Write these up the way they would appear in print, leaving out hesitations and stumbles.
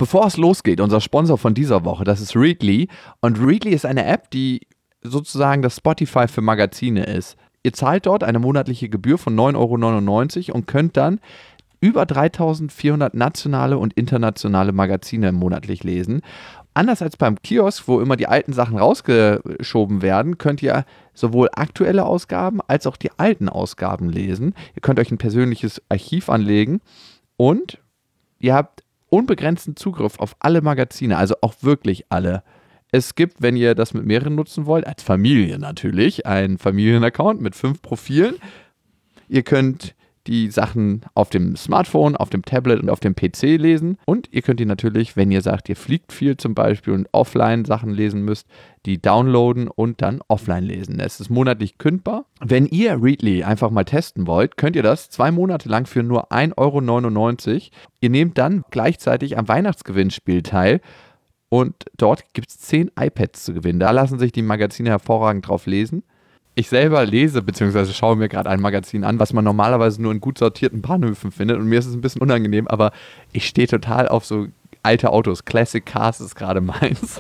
Bevor es losgeht, unser Sponsor von dieser Woche, das ist Readly. Und Readly ist eine App, die sozusagen das Spotify für Magazine ist. Ihr zahlt dort eine monatliche Gebühr von 9,99 € und könnt dann über 3400 nationale und internationale Magazine monatlich lesen. Anders als beim Kiosk, wo immer die alten Sachen rausgeschoben werden, könnt ihr sowohl aktuelle Ausgaben als auch die alten Ausgaben lesen. Ihr könnt euch ein persönliches Archiv anlegen und ihr habt unbegrenzten Zugriff auf alle Magazine, also auch wirklich alle. Es gibt, wenn ihr das mit mehreren nutzen wollt, als Familie natürlich, einen Familienaccount mit 5 Profilen. Ihr könnt die Sachen auf dem Smartphone, auf dem Tablet und auf dem PC lesen. Und ihr könnt die natürlich, wenn ihr sagt, ihr fliegt viel zum Beispiel und offline Sachen lesen müsst, die downloaden und dann offline lesen. Es ist monatlich kündbar. Wenn ihr Readly einfach mal testen wollt, könnt ihr das 2 Monate lang für nur 1,99 €. Ihr nehmt dann gleichzeitig am Weihnachtsgewinnspiel teil. Und dort gibt es 10 iPads zu gewinnen. Da lassen sich die Magazine hervorragend drauf lesen. Ich selber lese bzw. schaue mir gerade ein Magazin an, was man normalerweise nur in gut sortierten Bahnhöfen findet. Und mir ist es ein bisschen unangenehm, aber ich stehe total auf so alte Autos. Classic Cars ist gerade meins.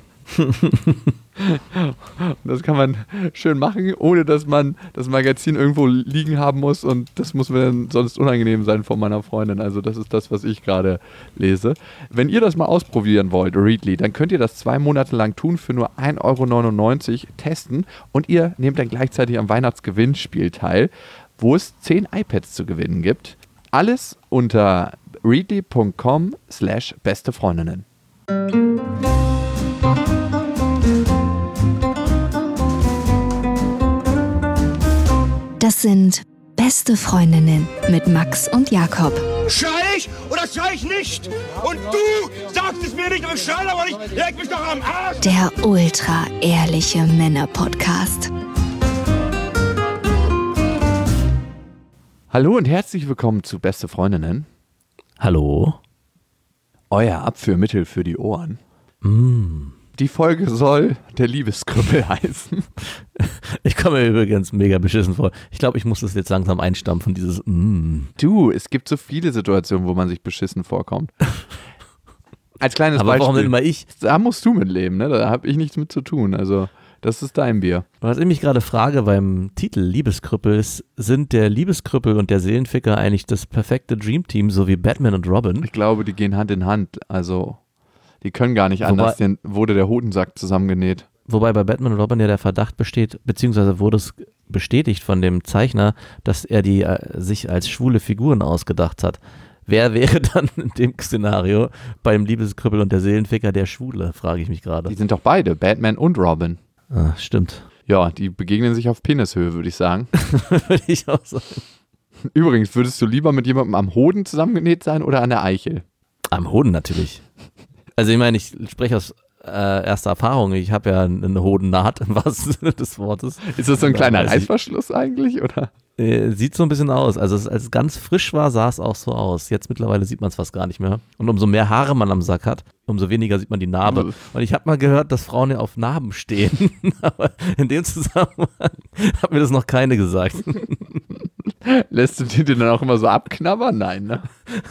Das kann man schön machen, ohne dass man das Magazin irgendwo liegen haben muss. Und das muss mir dann sonst unangenehm sein von meiner Freundin. Also das ist das, was ich gerade lese. Wenn ihr das mal ausprobieren wollt, Readly, dann könnt ihr das 2 Monate lang tun für nur 1,99 € testen. Und ihr nehmt dann gleichzeitig am Weihnachtsgewinnspiel teil, wo es 10 iPads zu gewinnen gibt. Alles unter readly.com/bestefreundinnen. Das sind Beste Freundinnen mit Max und Jakob. Schrei ich oder schrei ich nicht? Und du sagst es mir nicht, aber ich schrei aber nicht. Leg mich doch am Arsch! Der ultra-ehrliche Männer-Podcast. Hallo und herzlich willkommen zu Beste Freundinnen. Hallo. Euer Abführmittel für die Ohren. Die Folge soll der Liebeskrüppel heißen. Ich komme mir übrigens mega beschissen vor. Ich glaube, ich muss das jetzt langsam einstampfen, dieses Du, es gibt so viele Situationen, wo man sich beschissen vorkommt. Als kleines Aber Beispiel. warum denn immer ich? Da musst du mitleben, ne? Da habe ich nichts mit zu tun. Also, das ist dein Bier. Was ich mich gerade frage beim Titel Liebeskrüppel ist, sind der Liebeskrüppel und der Seelenficker eigentlich das perfekte Dreamteam, so wie Batman und Robin? Ich glaube, die gehen Hand in Hand. Also, die können gar nicht anders. Dann wurde der Hodensack zusammengenäht. Wobei bei Batman und Robin ja der Verdacht besteht, beziehungsweise wurde es bestätigt von dem Zeichner, dass er die sich als schwule Figuren ausgedacht hat. Wer wäre dann in dem Szenario beim Liebeskrüppel und der Seelenficker der Schwule, frage ich mich gerade. Die sind doch beide, Batman und Robin. Ah, stimmt. Ja, die begegnen sich auf Penishöhe, würde ich sagen. Würde ich auch sagen. Übrigens, würdest du lieber mit jemandem am Hoden zusammengenäht sein oder an der Eichel? Am Hoden natürlich. Also ich meine, ich spreche aus erster Erfahrung. Ich habe ja eine Hodennaht im wahrsten Sinne des Wortes. Ist das so ein kleiner Reißverschluss eigentlich, oder? Sieht so ein bisschen aus. Also als es ganz frisch war, sah es auch so aus. Jetzt mittlerweile sieht man es fast gar nicht mehr. Und umso mehr Haare man am Sack hat, umso weniger sieht man die Narbe. Und ich habe mal gehört, dass Frauen ja auf Narben stehen. Aber in dem Zusammenhang hat mir das noch keine gesagt. Lässt du die dann auch immer so abknabbern? Nein, ne?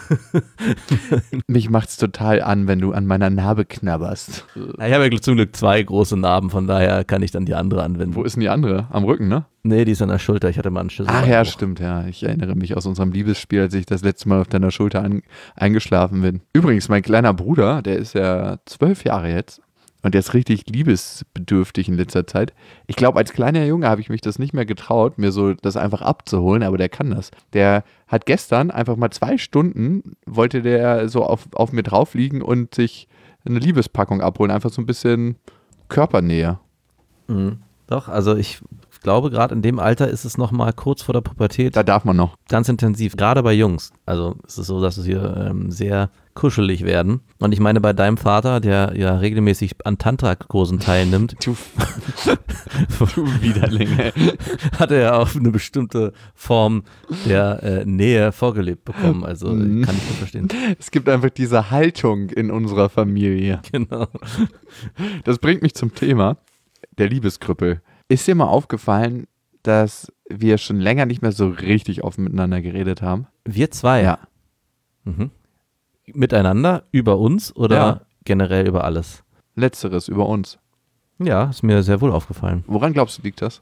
Mich macht's total an, wenn du an meiner Narbe knabberst. Ich habe ja zum Glück 2 große Narben, von daher kann ich dann die andere anwenden. Wo ist denn die andere? Am Rücken, ne? Nee, die ist an der Schulter. Ich hatte mal einen Schlüssel. Ach ja, stimmt, ja. Ich erinnere mich aus unserem Liebesspiel, als ich das letzte Mal auf deiner Schulter eingeschlafen bin. Übrigens, mein kleiner Bruder, der ist ja 12 Jahre jetzt. Und der ist richtig liebesbedürftig in letzter Zeit. Ich glaube, als kleiner Junge habe ich mich das nicht mehr getraut, mir so das einfach abzuholen, aber der kann das. Der hat gestern einfach mal 2 Stunden, wollte der so auf mir drauf liegen und sich eine Liebespackung abholen. Einfach so ein bisschen Körpernähe. Mhm. Doch, also ich glaube, gerade in dem Alter ist es noch mal kurz vor der Pubertät. Da darf man noch. Ganz intensiv, gerade bei Jungs. Also es ist so, dass es hier sehr kuschelig werden. Und ich meine, bei deinem Vater, der ja regelmäßig an Tantra-Kursen teilnimmt, Du Widerlinge. hat er ja auch eine bestimmte Form der Nähe vorgelebt bekommen. Also kann ich nicht verstehen. Es gibt einfach diese Haltung in unserer Familie. Genau. Das bringt mich zum Thema der Liebeskrüppel. Ist dir mal aufgefallen, dass wir schon länger nicht mehr so richtig offen miteinander geredet haben? Wir zwei? Ja. Mhm. Miteinander, über uns oder generell über alles? Letzteres, über uns. Ja, ist mir sehr wohl aufgefallen. Woran glaubst du, liegt das?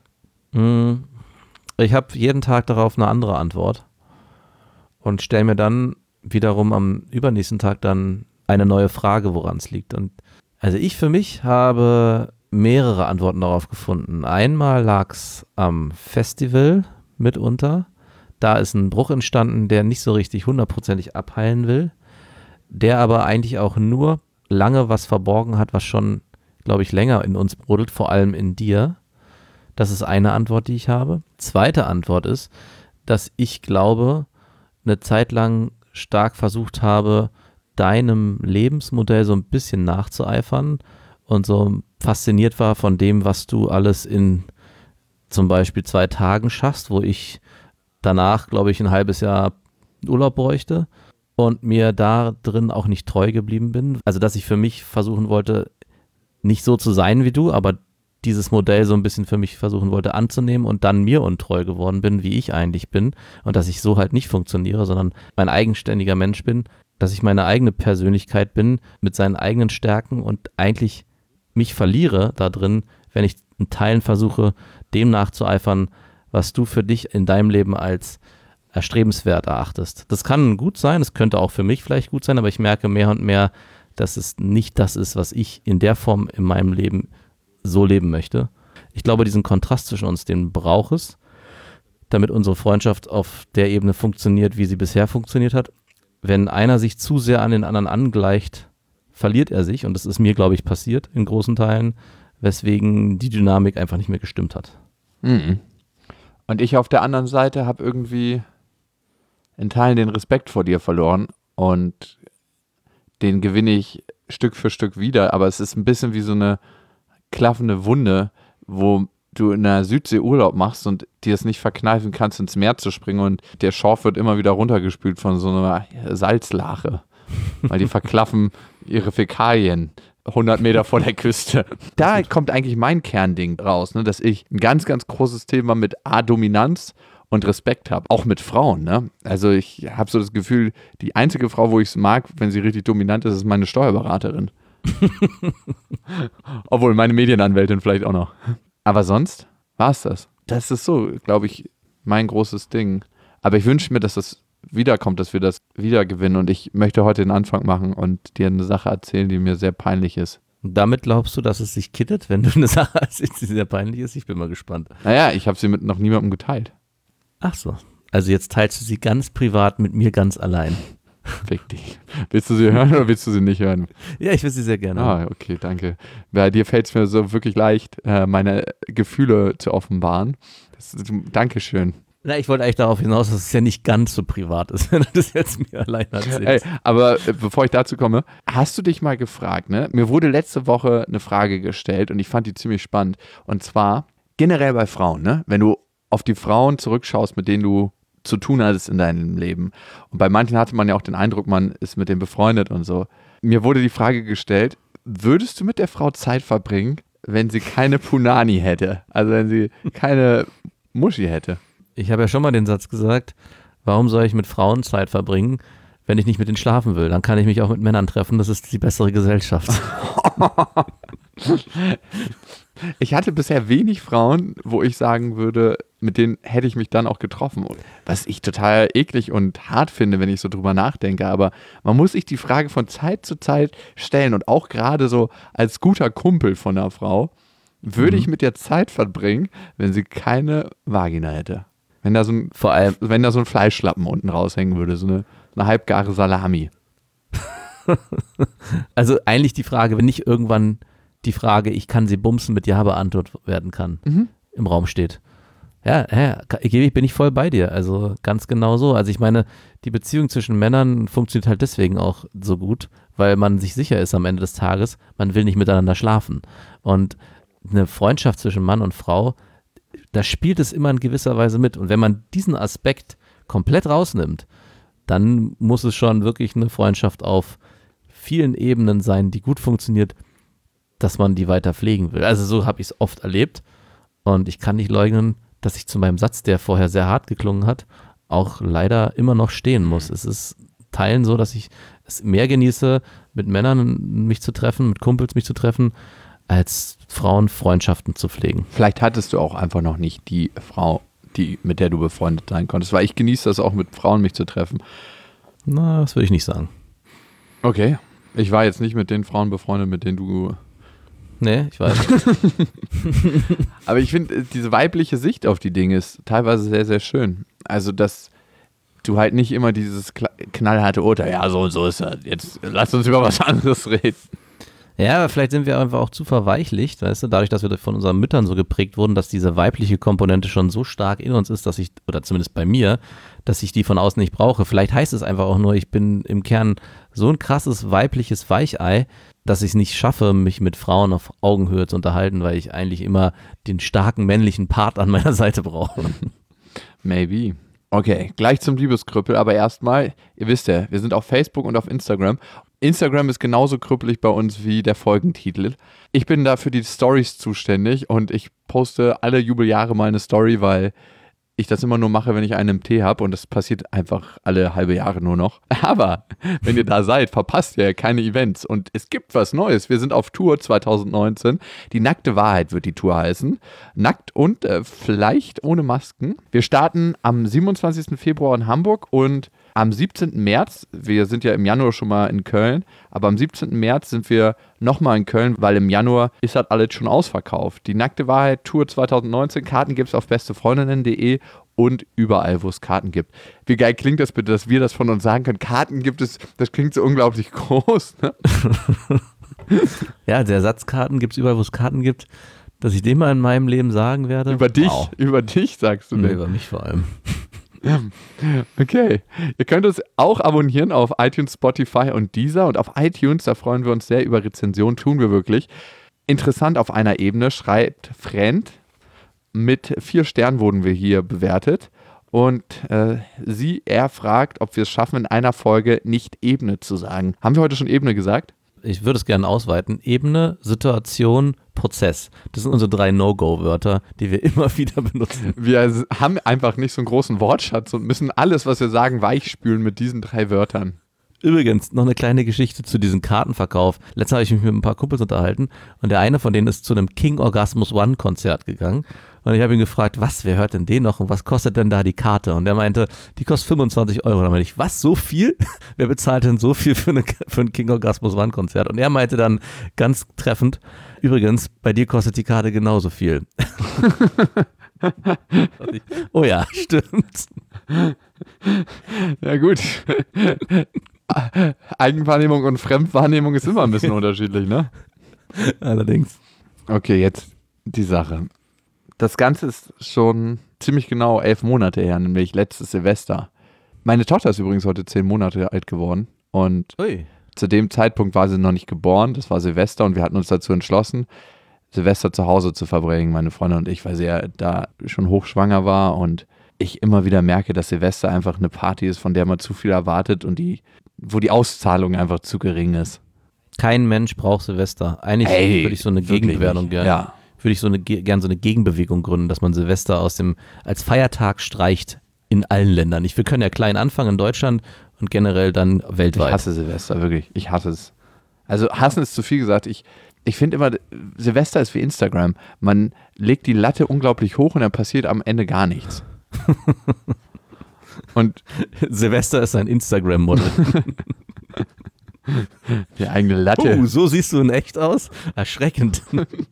Ich habe jeden Tag darauf eine andere Antwort und stelle mir dann wiederum am übernächsten Tag dann eine neue Frage, woran es liegt. Und also ich für mich habe mehrere Antworten darauf gefunden. Einmal lag es am Festival mitunter. Da ist ein Bruch entstanden, der nicht so richtig 100%ig abheilen will, der aber eigentlich auch nur lange was verborgen hat, was schon, glaube ich, länger in uns brodelt, vor allem in dir. Das ist eine Antwort, die ich habe. Zweite Antwort ist, dass ich glaube, eine Zeit lang stark versucht habe, deinem Lebensmodell so ein bisschen nachzueifern und so fasziniert war von dem, was du alles in zum Beispiel 2 Tagen schaffst, wo ich danach, glaube ich, ein halbes Jahr Urlaub bräuchte und mir da drin auch nicht treu geblieben bin. Also, dass ich für mich versuchen wollte, nicht so zu sein wie du, aber dieses Modell so ein bisschen für mich versuchen wollte anzunehmen und dann mir untreu geworden bin, wie ich eigentlich bin und dass ich so halt nicht funktioniere, sondern ein eigenständiger Mensch bin, dass ich meine eigene Persönlichkeit bin mit seinen eigenen Stärken und eigentlich mich verliere da drin, wenn ich in Teilen versuche, dem nachzueifern, was du für dich in deinem Leben als erstrebenswert erachtest. Das kann gut sein, es könnte auch für mich vielleicht gut sein, aber ich merke mehr und mehr, dass es nicht das ist, was ich in der Form in meinem Leben so leben möchte. Ich glaube, diesen Kontrast zwischen uns, den braucht es, damit unsere Freundschaft auf der Ebene funktioniert, wie sie bisher funktioniert hat. Wenn einer sich zu sehr an den anderen angleicht, verliert er sich und das ist mir, glaube ich, passiert in großen Teilen, weswegen die Dynamik einfach nicht mehr gestimmt hat. Mhm. Und ich auf der anderen Seite habe irgendwie in Teilen den Respekt vor dir verloren und den gewinne ich Stück für Stück wieder, aber es ist ein bisschen wie so eine klaffende Wunde, wo du in der Südsee Urlaub machst und dir es nicht verkneifen kannst, ins Meer zu springen und der Schorf wird immer wieder runtergespült von so einer Salzlache, weil die verklaffen ihre Fäkalien 100 Meter vor der Küste. Da kommt eigentlich mein Kernding raus, ne, dass ich ein ganz, ganz großes Thema mit Dominanz und Respekt habe, auch mit Frauen. Ne? Also ich habe so das Gefühl, die einzige Frau, wo ich es mag, wenn sie richtig dominant ist, ist meine Steuerberaterin. Obwohl, meine Medienanwältin vielleicht auch noch. Aber sonst war es das. Das ist so, glaube ich, mein großes Ding. Aber ich wünsche mir, dass das wiederkommt, dass wir das wieder gewinnen. Und ich möchte heute den Anfang machen und dir eine Sache erzählen, die mir sehr peinlich ist. Und damit glaubst du, dass es sich kittet, wenn du eine Sache erzählst, die sehr peinlich ist? Ich bin mal gespannt. Naja, ich habe sie mit noch niemandem geteilt. Ach so. Also jetzt teilst du sie ganz privat mit mir ganz allein. Fick dich. Willst du sie hören oder willst du sie nicht hören? Ja, ich will sie sehr gerne. Ah, okay, danke. Bei dir fällt es mir so wirklich leicht, meine Gefühle zu offenbaren. Dankeschön. Na, ich wollte eigentlich darauf hinaus, dass es ja nicht ganz so privat ist, wenn du das jetzt mir allein erzählst. Ey, aber bevor ich dazu komme, hast du dich mal gefragt, ne? Mir wurde letzte Woche eine Frage gestellt und ich fand die ziemlich spannend. Und zwar generell bei Frauen, ne? Wenn du auf die Frauen zurückschaust, mit denen du zu tun hattest in deinem Leben. Und bei manchen hatte man ja auch den Eindruck, man ist mit denen befreundet und so. Mir wurde die Frage gestellt, würdest du mit der Frau Zeit verbringen, wenn sie keine Punani hätte? Also wenn sie keine Muschi hätte? Ich habe ja schon mal den Satz gesagt, warum soll ich mit Frauen Zeit verbringen, wenn ich nicht mit denen schlafen will? Dann kann ich mich auch mit Männern treffen, das ist die bessere Gesellschaft. Ich hatte bisher wenig Frauen, wo ich sagen würde, mit denen hätte ich mich dann auch getroffen. Was ich total eklig und hart finde, wenn ich so drüber nachdenke. Aber man muss sich die Frage von Zeit zu Zeit stellen. Und auch gerade so als guter Kumpel von einer Frau, würde ich mit der Zeit verbringen, wenn sie keine Vagina hätte. Wenn da so ein Fleischschlappen unten raushängen würde, so eine halbgare Salami. Also eigentlich die Frage, wenn nicht irgendwann die Frage, ich kann sie bumsen, mit Ja beantwortet werden kann, im Raum steht. Ja, bin ich voll bei dir. Also ganz genau so. Also ich meine, die Beziehung zwischen Männern funktioniert halt deswegen auch so gut, weil man sich sicher ist am Ende des Tages, man will nicht miteinander schlafen. Und eine Freundschaft zwischen Mann und Frau, da spielt es immer in gewisser Weise mit. Und wenn man diesen Aspekt komplett rausnimmt, dann muss es schon wirklich eine Freundschaft auf vielen Ebenen sein, die gut funktioniert, dass man die weiter pflegen will. Also so habe ich es oft erlebt und ich kann nicht leugnen, dass ich zu meinem Satz, der vorher sehr hart geklungen hat, auch leider immer noch stehen muss. Es ist Teilen so, dass ich es mehr genieße, mit Männern mich zu treffen, mit Kumpels mich zu treffen, als Frauen Freundschaften zu pflegen. Vielleicht hattest du auch einfach noch nicht die Frau, mit der du befreundet sein konntest, weil ich genieße das auch, mit Frauen mich zu treffen. Na, das würde ich nicht sagen. Okay. Ich war jetzt nicht mit den Frauen befreundet, mit denen du... Nee, ich weiß. Aber ich finde, diese weibliche Sicht auf die Dinge ist teilweise sehr, sehr schön. Also, dass du halt nicht immer dieses knallharte Urteil, ja, so und so ist das. Jetzt lass uns über was anderes reden. Ja, aber vielleicht sind wir einfach auch zu verweichlicht, weißt du, dadurch, dass wir von unseren Müttern so geprägt wurden, dass diese weibliche Komponente schon so stark in uns ist, dass ich, oder zumindest bei mir, dass ich die von außen nicht brauche. Vielleicht heißt es einfach auch nur, ich bin im Kern so ein krasses weibliches Weichei, dass ich es nicht schaffe, mich mit Frauen auf Augenhöhe zu unterhalten, weil ich eigentlich immer den starken männlichen Part an meiner Seite brauche. Maybe. Okay, gleich zum Liebeskrüppel, aber erstmal, ihr wisst ja, wir sind auf Facebook und auf Instagram. Instagram ist genauso krüppelig bei uns wie der Folgentitel. Ich bin da für die Stories zuständig und ich poste alle Jubeljahre mal eine Story, weil ich das immer nur mache, wenn ich einen im Tee habe und das passiert einfach alle halbe Jahre nur noch. Aber wenn ihr da seid, verpasst ihr keine Events und es gibt was Neues. Wir sind auf Tour 2019. Die nackte Wahrheit wird die Tour heißen. Nackt und vielleicht ohne Masken. Wir starten am 27. Februar in Hamburg und am 17. März, wir sind ja im Januar schon mal in Köln, aber am 17. März sind wir nochmal in Köln, weil im Januar ist das alles schon ausverkauft. Die nackte Wahrheit Tour 2019, Karten gibt es auf bestefreundinnen.de und überall, wo es Karten gibt. Wie geil klingt das bitte, dass wir das von uns sagen können? Karten gibt es, das klingt so unglaublich groß. Ne? Ja, der Satz Karten gibt es überall, wo es Karten gibt, dass ich den mal in meinem Leben sagen werde. Über dich sagst du Nee, denn. über mich vor allem. Okay, ihr könnt uns auch abonnieren auf iTunes, Spotify und Deezer und auf iTunes, da freuen wir uns sehr über Rezensionen, tun wir wirklich. Interessant auf einer Ebene, schreibt Friend, mit 4 Sternen wurden wir hier bewertet und er fragt, ob wir es schaffen, in einer Folge nicht Ebene zu sagen. Haben wir heute schon Ebene gesagt? Ich würde es gerne ausweiten. Ebene, Situation, Prozess. Das sind unsere 3 No-Go-Wörter, die wir immer wieder benutzen. Wir haben einfach nicht so einen großen Wortschatz und müssen alles, was wir sagen, weichspülen mit diesen 3 Wörtern. Übrigens, noch eine kleine Geschichte zu diesem Kartenverkauf. Letztens habe ich mich mit ein paar Kumpels unterhalten und der eine von denen ist zu einem King Orgasmus One Konzert gegangen und ich habe ihn gefragt, wer hört denn den noch und was kostet denn da die Karte? Und der meinte, die kostet 25 €. Und dann meinte ich, was, so viel? Wer bezahlt denn so viel für ein King Orgasmus One Konzert? Und er meinte dann ganz treffend, übrigens, bei dir kostet die Karte genauso viel. Oh ja, stimmt. Ja gut. Eigenwahrnehmung und Fremdwahrnehmung ist immer ein bisschen unterschiedlich, ne? Allerdings. Okay, jetzt die Sache. Das Ganze ist schon ziemlich genau 11 Monate her, nämlich letztes Silvester. Meine Tochter ist übrigens heute 10 Monate alt geworden und zu dem Zeitpunkt war sie noch nicht geboren, das war Silvester und wir hatten uns dazu entschlossen, Silvester zu Hause zu verbringen, meine Freundin und ich, weil sie ja da schon hochschwanger war und ich immer wieder merke, dass Silvester einfach eine Party ist, von der man zu viel erwartet und wo die Auszahlung einfach zu gering ist. Kein Mensch braucht Silvester. Eigentlich würde ich so eine Gegenbewertung gerne. Ja. Würde ich gerne so eine Gegenbewegung gründen, dass man Silvester als Feiertag streicht in allen Ländern. Wir können ja klein anfangen in Deutschland und generell dann weltweit. Ich hasse Silvester, wirklich. Ich hasse es. Also hassen ist zu viel gesagt. Ich finde immer, Silvester ist wie Instagram. Man legt die Latte unglaublich hoch und dann passiert am Ende gar nichts. Und Silvester ist ein Instagram-Model. Die eigene Latte. So siehst du in echt aus? Erschreckend.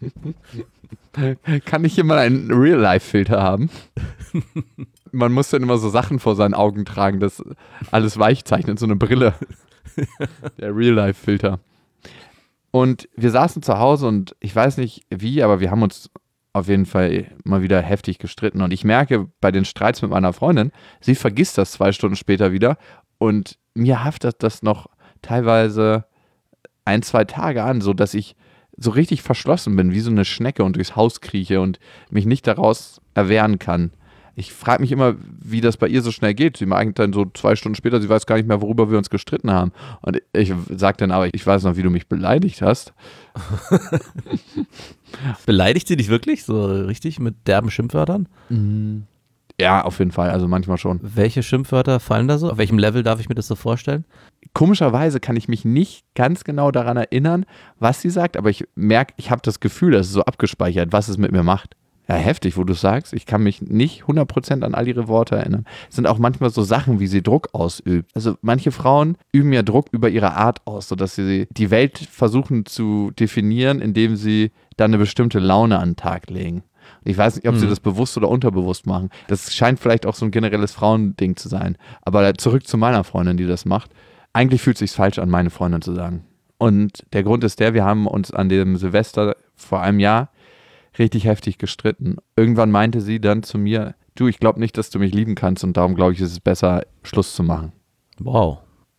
Kann ich hier mal einen Real-Life-Filter haben? Man muss dann immer so Sachen vor seinen Augen tragen, das alles weich zeichnet, so eine Brille. Der Real-Life-Filter. Und wir saßen zu Hause und ich weiß nicht wie, aber wir haben uns auf jeden Fall mal wieder heftig gestritten. Und ich merke bei den Streits mit meiner Freundin, sie vergisst das 2 Stunden später wieder und mir haftet das noch teilweise 1-2 Tage an, so dass ich so richtig verschlossen bin, wie so eine Schnecke und durchs Haus krieche und mich nicht daraus erwehren kann. Ich frage mich immer, wie das bei ihr so schnell geht. Sie meint dann so 2 Stunden später, sie weiß gar nicht mehr, worüber wir uns gestritten haben. Und ich sage dann aber, ich weiß noch, wie du mich beleidigt hast. Beleidigt sie dich wirklich so richtig mit derben Schimpfwörtern? Ja, auf jeden Fall, also manchmal schon. Welche Schimpfwörter fallen da so? Auf welchem Level darf ich mir das so vorstellen? komischerweise kann ich mich nicht ganz genau daran erinnern, was sie sagt, aber ich merke, ich habe das Gefühl, das ist so abgespeichert, was es mit mir macht. Ja, heftig, wo du sagst. Ich kann mich nicht 100% an all ihre Worte erinnern. Es sind auch manchmal so Sachen, wie sie Druck ausübt. Also manche Frauen üben ja Druck über ihre Art aus, sodass sie die Welt versuchen zu definieren, indem sie dann eine bestimmte Laune an den Tag legen. Ich weiß nicht, ob sie das bewusst oder unterbewusst machen. Das scheint vielleicht auch so ein generelles Frauending zu sein. Aber zurück zu meiner Freundin, die das macht. Eigentlich fühlt es sich falsch an, meine Freundin zu sagen. Und der Grund ist wir haben uns an dem Silvester vor einem Jahr richtig heftig gestritten. Irgendwann meinte sie dann zu mir, du, ich glaube nicht, dass du mich lieben kannst und darum glaube ich, ist es besser, Schluss zu machen. Wow.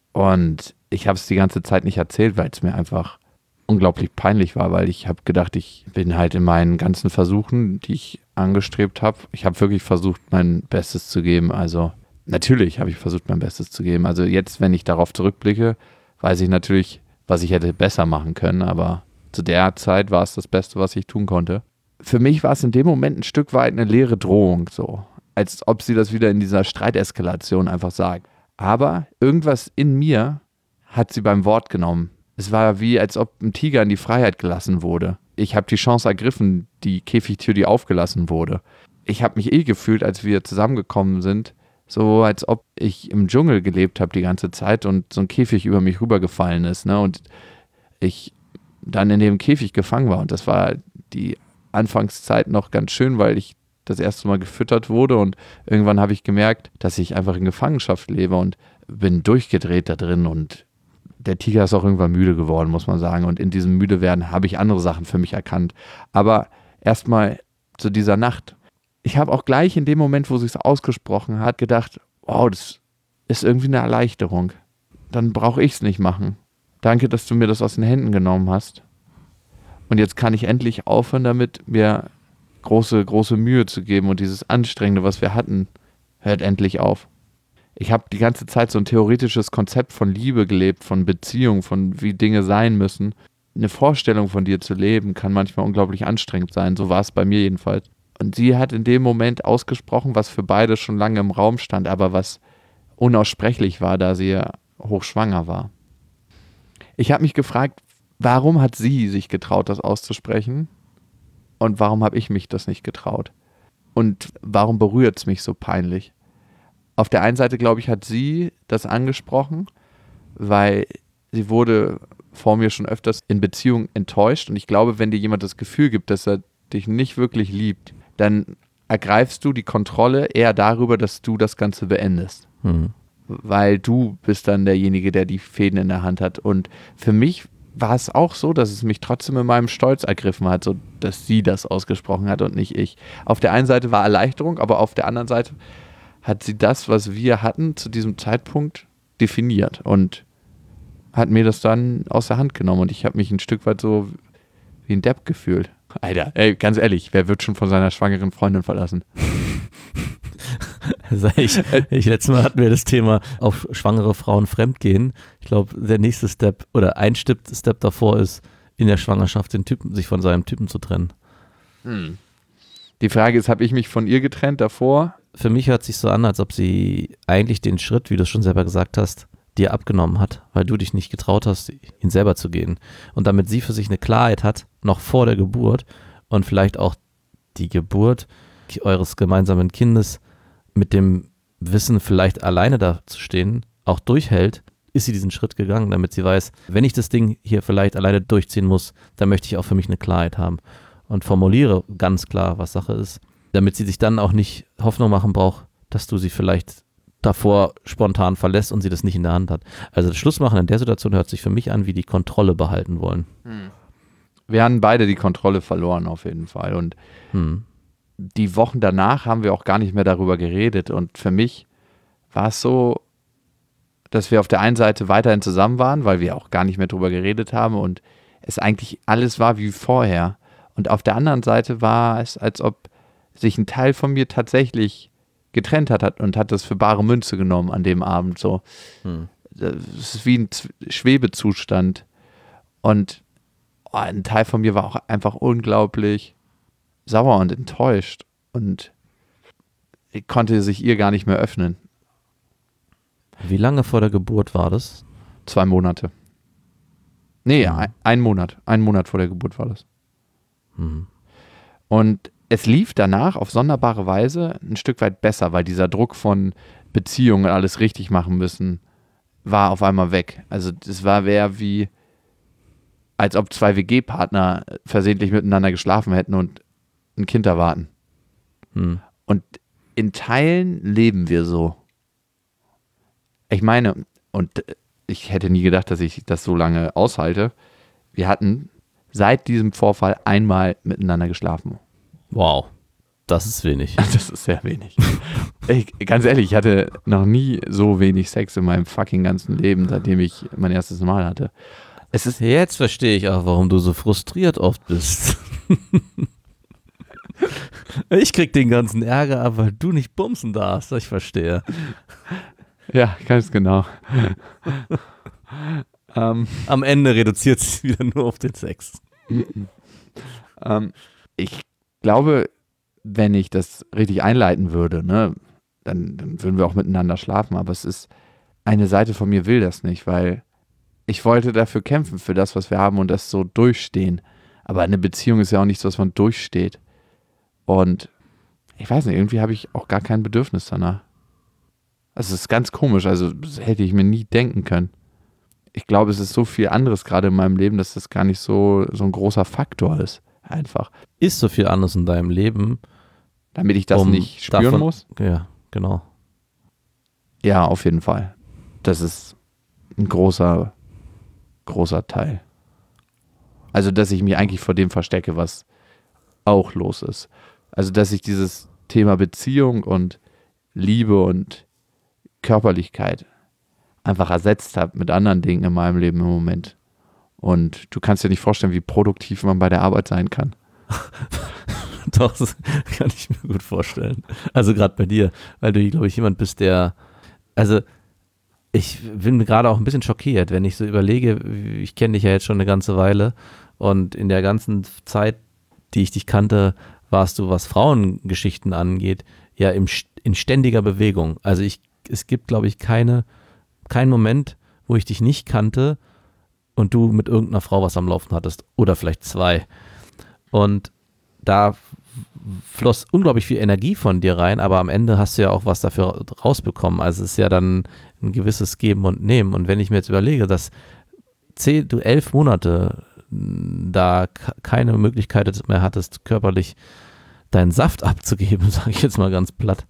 Und ich habe es die ganze Zeit nicht erzählt, weil es mir einfach unglaublich peinlich war, weil ich habe gedacht, ich bin halt in meinen ganzen Versuchen, die ich angestrebt habe, ich habe wirklich versucht, mein Bestes zu geben. Also natürlich habe ich versucht, mein Bestes zu geben. Also jetzt, wenn ich darauf zurückblicke, weiß ich natürlich, was ich hätte besser machen können, aber zu der Zeit war es das Beste, was ich tun konnte. Für mich war es in dem Moment ein Stück weit eine leere Drohung, so. Als ob sie das wieder in dieser Streiteskalation einfach sagt. Aber irgendwas in mir hat sie beim Wort genommen. Es war wie, als ob ein Tiger in die Freiheit gelassen wurde. Ich habe die Chance ergriffen, die Käfigtür, die aufgelassen wurde. Ich habe mich gefühlt, als wir zusammengekommen sind, so als ob ich im Dschungel gelebt habe die ganze Zeit und so ein Käfig über mich rübergefallen ist, ne? Und ich dann in dem Käfig gefangen war. Und das war die Anfangszeit noch ganz schön, weil ich das erste Mal gefüttert wurde und irgendwann habe ich gemerkt, dass ich einfach in Gefangenschaft lebe und bin durchgedreht da drin und der Tiger ist auch irgendwann müde geworden, muss man sagen, und in diesem Müdewerden habe ich andere Sachen für mich erkannt. Aber erstmal zu dieser Nacht. Ich habe auch gleich in dem Moment, wo sie es ausgesprochen hat, gedacht, wow, das ist irgendwie eine Erleichterung. Dann brauche ich es nicht machen. Danke, dass du mir das aus den Händen genommen hast. Und jetzt kann ich endlich aufhören damit, mir große, große Mühe zu geben und dieses Anstrengende, was wir hatten, hört endlich auf. Ich habe die ganze Zeit so ein theoretisches Konzept von Liebe gelebt, von Beziehung, von wie Dinge sein müssen. Eine Vorstellung von dir zu leben, kann manchmal unglaublich anstrengend sein. So war es bei mir jedenfalls. Und sie hat in dem Moment ausgesprochen, was für beide schon lange im Raum stand, aber was unaussprechlich war, da sie ja hochschwanger war. Ich habe mich gefragt, warum hat sie sich getraut, das auszusprechen? Und warum habe ich mich das nicht getraut? Und warum berührt es mich so peinlich? Auf der einen Seite, glaube ich, hat sie das angesprochen, weil sie wurde vor mir schon öfters in Beziehungen enttäuscht. Und ich glaube, wenn dir jemand das Gefühl gibt, dass er dich nicht wirklich liebt, dann ergreifst du die Kontrolle eher darüber, dass du das Ganze beendest. Weil du bist dann derjenige, der die Fäden in der Hand hat. Und für mich war es auch so, dass es mich trotzdem in meinem Stolz ergriffen hat, so dass sie das ausgesprochen hat und nicht ich. Auf der einen Seite war Erleichterung, aber auf der anderen Seite hat sie das, was wir hatten, zu diesem Zeitpunkt definiert und hat mir das dann aus der Hand genommen und ich habe mich ein Stück weit so wie ein Depp gefühlt. Alter, ey, ganz ehrlich, wer wird schon von seiner schwangeren Freundin verlassen? Letztes Mal hatten wir das Thema auf schwangere Frauen fremdgehen. Ich glaube, der nächste Step oder ein Step davor ist, in der Schwangerschaft sich von seinem Typen zu trennen. Die Frage ist, habe ich mich von ihr getrennt davor? Für mich hört es sich so an, als ob sie eigentlich den Schritt, wie du es schon selber gesagt hast, dir abgenommen hat, weil du dich nicht getraut hast, ihn selber zu gehen. Und damit sie für sich eine Klarheit hat, noch vor der Geburt und vielleicht auch die Geburt eures gemeinsamen Kindes mit dem Wissen, vielleicht alleine da zu stehen, auch durchhält, ist sie diesen Schritt gegangen, damit sie weiß, wenn ich das Ding hier vielleicht alleine durchziehen muss, dann möchte ich auch für mich eine Klarheit haben. Und formuliere ganz klar, was Sache ist, damit sie sich dann auch nicht Hoffnung machen braucht, dass du sie vielleicht davor spontan verlässt und sie das nicht in der Hand hat. Also das Schlussmachen in der Situation hört sich für mich an, wie die Kontrolle behalten wollen. Wir haben beide die Kontrolle verloren auf jeden Fall und die Wochen danach haben wir auch gar nicht mehr darüber geredet und für mich war es so, dass wir auf der einen Seite weiterhin zusammen waren, weil wir auch gar nicht mehr darüber geredet haben und es eigentlich alles war wie vorher. Und auf der anderen Seite war es, als ob sich ein Teil von mir tatsächlich getrennt hat und hat das für bare Münze genommen an dem Abend. So. Es ist wie ein Schwebezustand. Und ein Teil von mir war auch einfach unglaublich sauer und enttäuscht. Und ich konnte sich ihr gar nicht mehr öffnen. Wie lange vor der Geburt war das? 2 Monate. Nee, ein Monat. 1 Monat vor der Geburt war das. Und es lief danach auf sonderbare Weise ein Stück weit besser, weil dieser Druck von Beziehungen und alles richtig machen müssen, war auf einmal weg. Also das war wie, als ob 2 WG-Partner versehentlich miteinander geschlafen hätten und ein Kind erwarten. Und in Teilen leben wir so. Ich meine, und ich hätte nie gedacht, dass ich das so lange aushalte. Wir hatten seit diesem Vorfall einmal miteinander geschlafen. Wow, das ist wenig. Das ist sehr wenig. Ganz ehrlich, ich hatte noch nie so wenig Sex in meinem fucking ganzen Leben, seitdem ich mein erstes Mal hatte. Jetzt verstehe ich auch, warum du so frustriert oft bist. Ich krieg den ganzen Ärger, aber du nicht bumsen darfst. Ich verstehe. Ja, ganz genau. Am Ende reduziert es wieder nur auf den Sex. Ich glaube, wenn ich das richtig einleiten würde, ne, dann würden wir auch miteinander schlafen. Aber es ist, eine Seite von mir will das nicht, weil ich wollte dafür kämpfen, für das, was wir haben und das so durchstehen. Aber eine Beziehung ist ja auch nichts, was man durchsteht. Und ich weiß nicht, irgendwie habe ich auch gar kein Bedürfnis danach. Also es ist ganz komisch, also das hätte ich mir nie denken können. Ich glaube, es ist so viel anderes gerade in meinem Leben, dass das gar nicht so ein großer Faktor ist. Einfach. Ist so viel anderes in deinem Leben. Damit ich das nicht spüren muss? Ja, genau. Ja, auf jeden Fall. Das ist ein großer Teil. Also, dass ich mich eigentlich vor dem verstecke, was auch los ist. Also, dass ich dieses Thema Beziehung und Liebe und Körperlichkeit einfach ersetzt habe mit anderen Dingen in meinem Leben im Moment. Und du kannst dir nicht vorstellen, wie produktiv man bei der Arbeit sein kann. Doch, das kann ich mir gut vorstellen. Also gerade bei dir, weil du, glaube ich, jemand bist, also ich bin gerade auch ein bisschen schockiert, wenn ich so überlege, ich kenne dich ja jetzt schon eine ganze Weile und in der ganzen Zeit, die ich dich kannte, warst du, was Frauengeschichten angeht, ja in ständiger Bewegung. Also es gibt, glaube ich, keinen Moment, wo ich dich nicht kannte und du mit irgendeiner Frau was am Laufen hattest oder vielleicht 2. Und da floss unglaublich viel Energie von dir rein, aber am Ende hast du ja auch was dafür rausbekommen. Also es ist ja dann ein gewisses Geben und Nehmen. Und wenn ich mir jetzt überlege, dass du 11 Monate da keine Möglichkeit mehr hattest, körperlich deinen Saft abzugeben, sage ich jetzt mal ganz platt,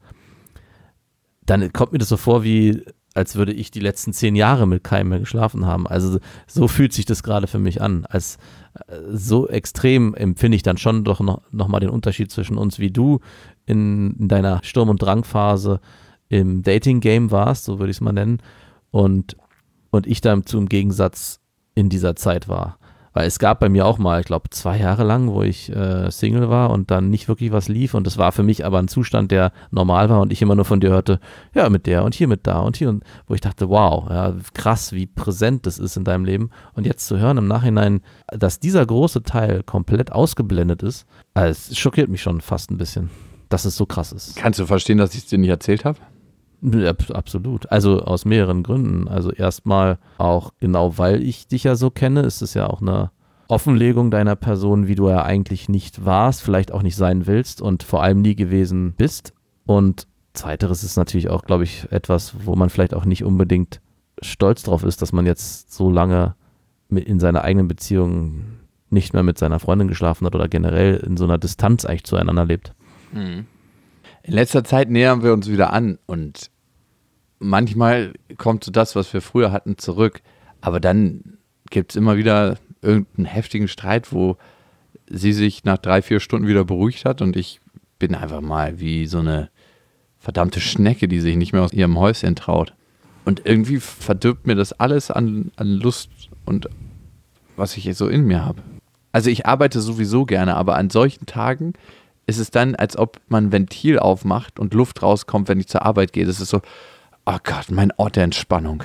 dann kommt mir das so vor, wie als würde ich die letzten 10 Jahre mit keinem mehr geschlafen haben. Also so fühlt sich das gerade für mich an. Als so extrem empfinde ich dann schon doch noch mal den Unterschied zwischen uns, wie du in deiner Sturm- und Drangphase im Dating-Game warst, so würde ich es mal nennen, und ich dazu im Gegensatz in dieser Zeit war. Weil es gab bei mir auch mal, ich glaube, 2 Jahre lang, wo ich Single war und dann nicht wirklich was lief und das war für mich aber ein Zustand, der normal war und ich immer nur von dir hörte, ja, mit der und hier mit da und hier, und wo ich dachte, wow, ja, krass, wie präsent das ist in deinem Leben, und jetzt zu hören im Nachhinein, dass dieser große Teil komplett ausgeblendet ist, es schockiert mich schon fast ein bisschen, dass es so krass ist. Kannst du verstehen, dass ich es dir nicht erzählt habe? Ja, absolut. Also aus mehreren Gründen. Also erstmal auch genau, weil ich dich ja so kenne, ist es ja auch eine Offenlegung deiner Person, wie du ja eigentlich nicht warst, vielleicht auch nicht sein willst und vor allem nie gewesen bist. Und zweiteres ist natürlich auch, glaube ich, etwas, wo man vielleicht auch nicht unbedingt stolz drauf ist, dass man jetzt so lange in seiner eigenen Beziehung nicht mehr mit seiner Freundin geschlafen hat oder generell in so einer Distanz eigentlich zueinander lebt. Mhm. In letzter Zeit nähern wir uns wieder an und manchmal kommt so das, was wir früher hatten, zurück. Aber dann gibt es immer wieder irgendeinen heftigen Streit, wo sie sich nach 3-4 Stunden wieder beruhigt hat und ich bin einfach mal wie so eine verdammte Schnecke, die sich nicht mehr aus ihrem Häuschen traut. Und irgendwie verdirbt mir das alles an Lust und was ich jetzt so in mir habe. Also ich arbeite sowieso gerne, aber an solchen Tagen ist es dann, als ob man ein Ventil aufmacht und Luft rauskommt, wenn ich zur Arbeit gehe. Das ist so, oh Gott, mein Ort der Entspannung.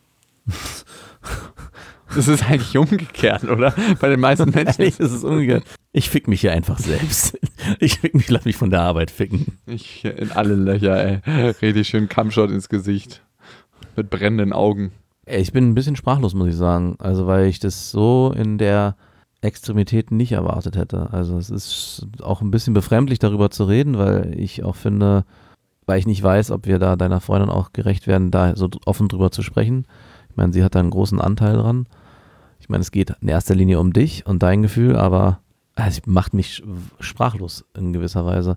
Das ist eigentlich umgekehrt, oder? Bei den meisten Menschen. Das ist umgekehrt. Ich fick mich hier einfach selbst. Lass mich von der Arbeit ficken. Ich in alle Löcher, ey. Richtig schön Kammshot ins Gesicht. Mit brennenden Augen. Ich bin ein bisschen sprachlos, muss ich sagen. Also, weil ich das so in der Extremität nicht erwartet hätte. Also, es ist auch ein bisschen befremdlich, darüber zu reden, weil ich auch finde, weil ich nicht weiß, ob wir da deiner Freundin auch gerecht werden, da so offen drüber zu sprechen. Ich meine, sie hat da einen großen Anteil dran. Ich meine, es geht in erster Linie um dich und dein Gefühl, aber es macht mich sprachlos in gewisser Weise.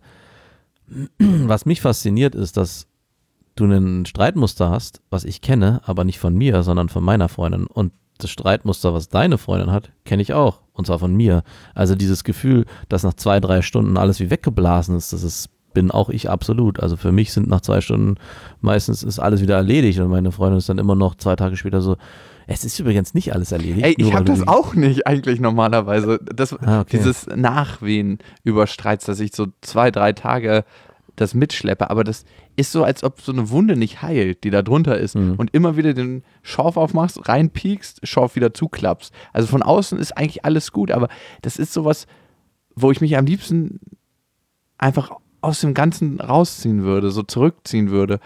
Was mich fasziniert, ist, dass du ein Streitmuster hast, was ich kenne, aber nicht von mir, sondern von meiner Freundin. Und das Streitmuster, was deine Freundin hat, kenne ich auch. Und zwar von mir. Also dieses Gefühl, dass nach 2-3 Stunden alles wie weggeblasen ist, bin auch ich absolut. Also für mich sind nach 2 Stunden meistens ist alles wieder erledigt. Und meine Freundin ist dann immer noch 2 Tage später so, es ist übrigens nicht alles erledigt. Ey, ich habe das auch nicht eigentlich normalerweise. Okay. Dieses Nachwehen über Streits, dass ich so 2-3 Tage das mitschleppe, aber das ist so, als ob so eine Wunde nicht heilt, die da drunter ist und immer wieder den Schorf aufmachst, reinpiekst, Schorf wieder zuklappst. Also von außen ist eigentlich alles gut, aber das ist sowas, wo ich mich am liebsten einfach aus dem Ganzen rausziehen würde, so zurückziehen würde.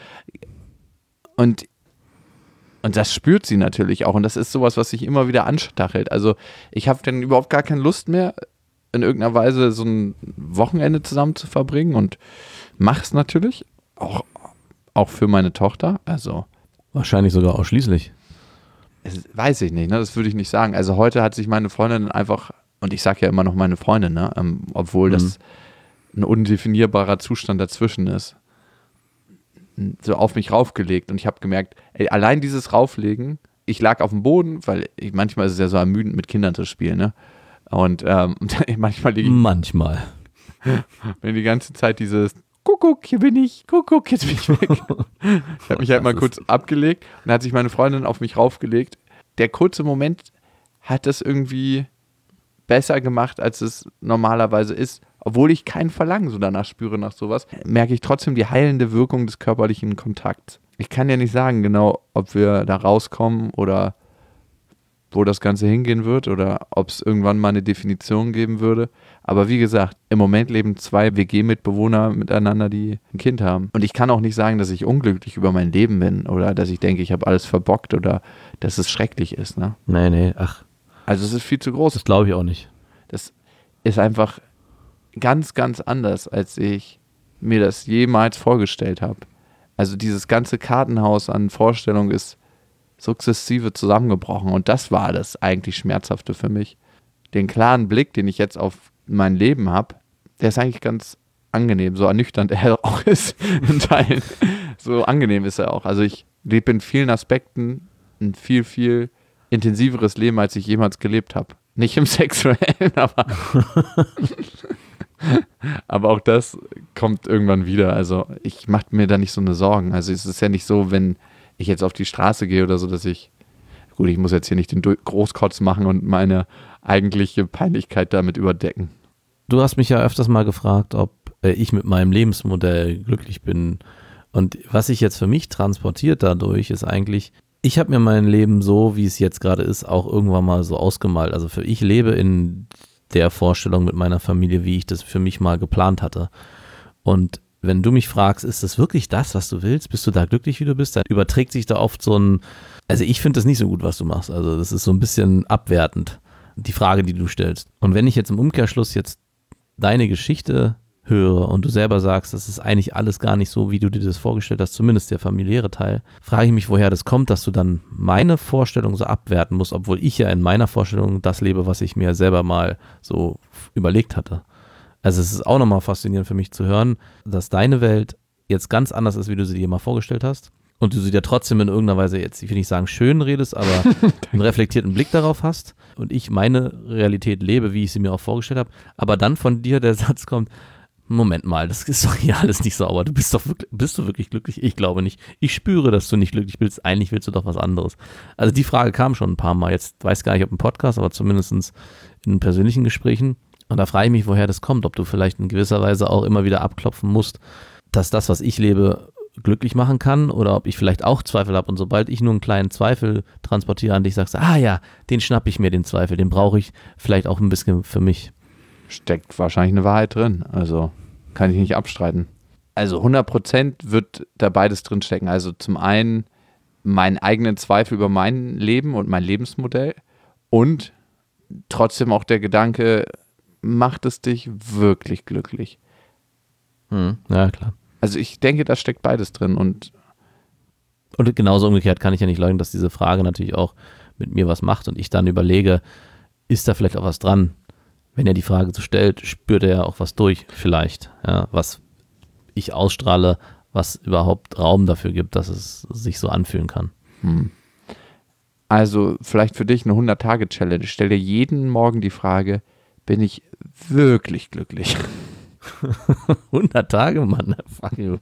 Und das spürt sie natürlich auch und das ist sowas, was sich immer wieder anstachelt. Also ich habe dann überhaupt gar keine Lust mehr, in irgendeiner Weise so ein Wochenende zusammen zu verbringen und mach's natürlich, auch für meine Tochter, also wahrscheinlich sogar ausschließlich. Weiß ich nicht, ne? Das würde ich nicht sagen. Also heute hat sich meine Freundin einfach, und ich sage ja immer noch meine Freundin, ne? Obwohl das ein undefinierbarer Zustand dazwischen ist, so auf mich raufgelegt und ich habe gemerkt, ey, allein dieses Rauflegen, ich lag auf dem Boden, weil manchmal ist es ja so ermüdend mit Kindern zu spielen, ne? Und manchmal liege ich... Manchmal. Wenn die ganze Zeit dieses Kuckuck, hier bin ich, Kuckuck, jetzt bin ich weg. Ich habe mich halt mal kurz abgelegt und dann hat sich meine Freundin auf mich raufgelegt. Der kurze Moment hat das irgendwie besser gemacht, als es normalerweise ist. Obwohl ich kein Verlangen so danach spüre nach sowas, merke ich trotzdem die heilende Wirkung des körperlichen Kontakts. Ich kann ja nicht sagen genau, ob wir da rauskommen oder wo das Ganze hingehen wird oder ob es irgendwann mal eine Definition geben würde. Aber wie gesagt, im Moment leben 2 WG-Mitbewohner miteinander, die ein Kind haben. Und ich kann auch nicht sagen, dass ich unglücklich über mein Leben bin oder dass ich denke, ich habe alles verbockt oder dass es schrecklich ist. Ne? Nee, ach. Also es ist viel zu groß. Das glaube ich auch nicht. Das ist einfach ganz, ganz anders, als ich mir das jemals vorgestellt habe. Also dieses ganze Kartenhaus an Vorstellungen ist sukzessive zusammengebrochen und das war das eigentlich Schmerzhafte für mich. Den klaren Blick, den ich jetzt auf mein Leben habe, der ist eigentlich ganz angenehm, so ernüchternd er auch ist in Teilen. So angenehm ist er auch. Also ich lebe in vielen Aspekten ein viel, viel intensiveres Leben, als ich jemals gelebt habe. Nicht im Sexuellen, aber auch das kommt irgendwann wieder. Also ich mache mir da nicht so eine Sorgen. Also es ist ja nicht so, wenn ich jetzt auf die Straße gehe oder so, dass ich muss jetzt hier nicht den Großkotz machen und meine eigentliche Peinlichkeit damit überdecken. Du hast mich ja öfters mal gefragt, ob ich mit meinem Lebensmodell glücklich bin. Und was ich jetzt für mich transportiert dadurch, ist eigentlich, ich habe mir mein Leben so, wie es jetzt gerade ist, auch irgendwann mal so ausgemalt. Also ich lebe in der Vorstellung mit meiner Familie, wie ich das für mich mal geplant hatte. Und wenn du mich fragst, ist das wirklich das, was du willst? Bist du da glücklich, wie du bist? Dann überträgt sich da oft so ein, also ich finde das nicht so gut, was du machst. Also das ist so ein bisschen abwertend, die Frage, die du stellst. Und wenn ich jetzt im Umkehrschluss jetzt deine Geschichte höre und du selber sagst, das ist eigentlich alles gar nicht so, wie du dir das vorgestellt hast, zumindest der familiäre Teil, frage ich mich, woher das kommt, dass du dann meine Vorstellung so abwerten musst, obwohl ich ja in meiner Vorstellung das lebe, was ich mir selber mal so überlegt hatte. Also es ist auch nochmal faszinierend für mich zu hören, dass deine Welt jetzt ganz anders ist, wie du sie dir mal vorgestellt hast und du sie dir trotzdem in irgendeiner Weise jetzt, ich will nicht sagen schön redest, aber einen reflektierten Blick darauf hast und ich meine Realität lebe, wie ich sie mir auch vorgestellt habe, aber dann von dir der Satz kommt, Moment mal, das ist doch hier alles nicht sauber, bist du wirklich glücklich? Ich glaube nicht. Ich spüre, dass du nicht glücklich bist, eigentlich willst du doch was anderes. Also die Frage kam schon ein paar Mal, jetzt weiß gar nicht, ob im Podcast, aber zumindest in persönlichen Gesprächen. Und da frage ich mich, woher das kommt, ob du vielleicht in gewisser Weise auch immer wieder abklopfen musst, dass das, was ich lebe, glücklich machen kann oder ob ich vielleicht auch Zweifel habe und sobald ich nur einen kleinen Zweifel transportiere an dich, sagst du, ja, den schnappe ich mir, den Zweifel, den brauche ich vielleicht auch ein bisschen für mich. Steckt wahrscheinlich eine Wahrheit drin, also kann ich nicht abstreiten. Also 100% wird da beides drin stecken, also zum einen meinen eigenen Zweifel über mein Leben und mein Lebensmodell und trotzdem auch der Gedanke, macht es dich wirklich glücklich? Ja, klar. Also ich denke, da steckt beides drin und genauso umgekehrt kann ich ja nicht leugnen, dass diese Frage natürlich auch mit mir was macht und ich dann überlege, ist da vielleicht auch was dran? Wenn er die Frage so stellt, spürt er ja auch was durch vielleicht, ja, was ich ausstrahle, was überhaupt Raum dafür gibt, dass es sich so anfühlen kann. Also vielleicht für dich eine 100-Tage-Challenge. Stell dir jeden Morgen die Frage, bin ich wirklich glücklich? 100 Tage, Mann, fuck you.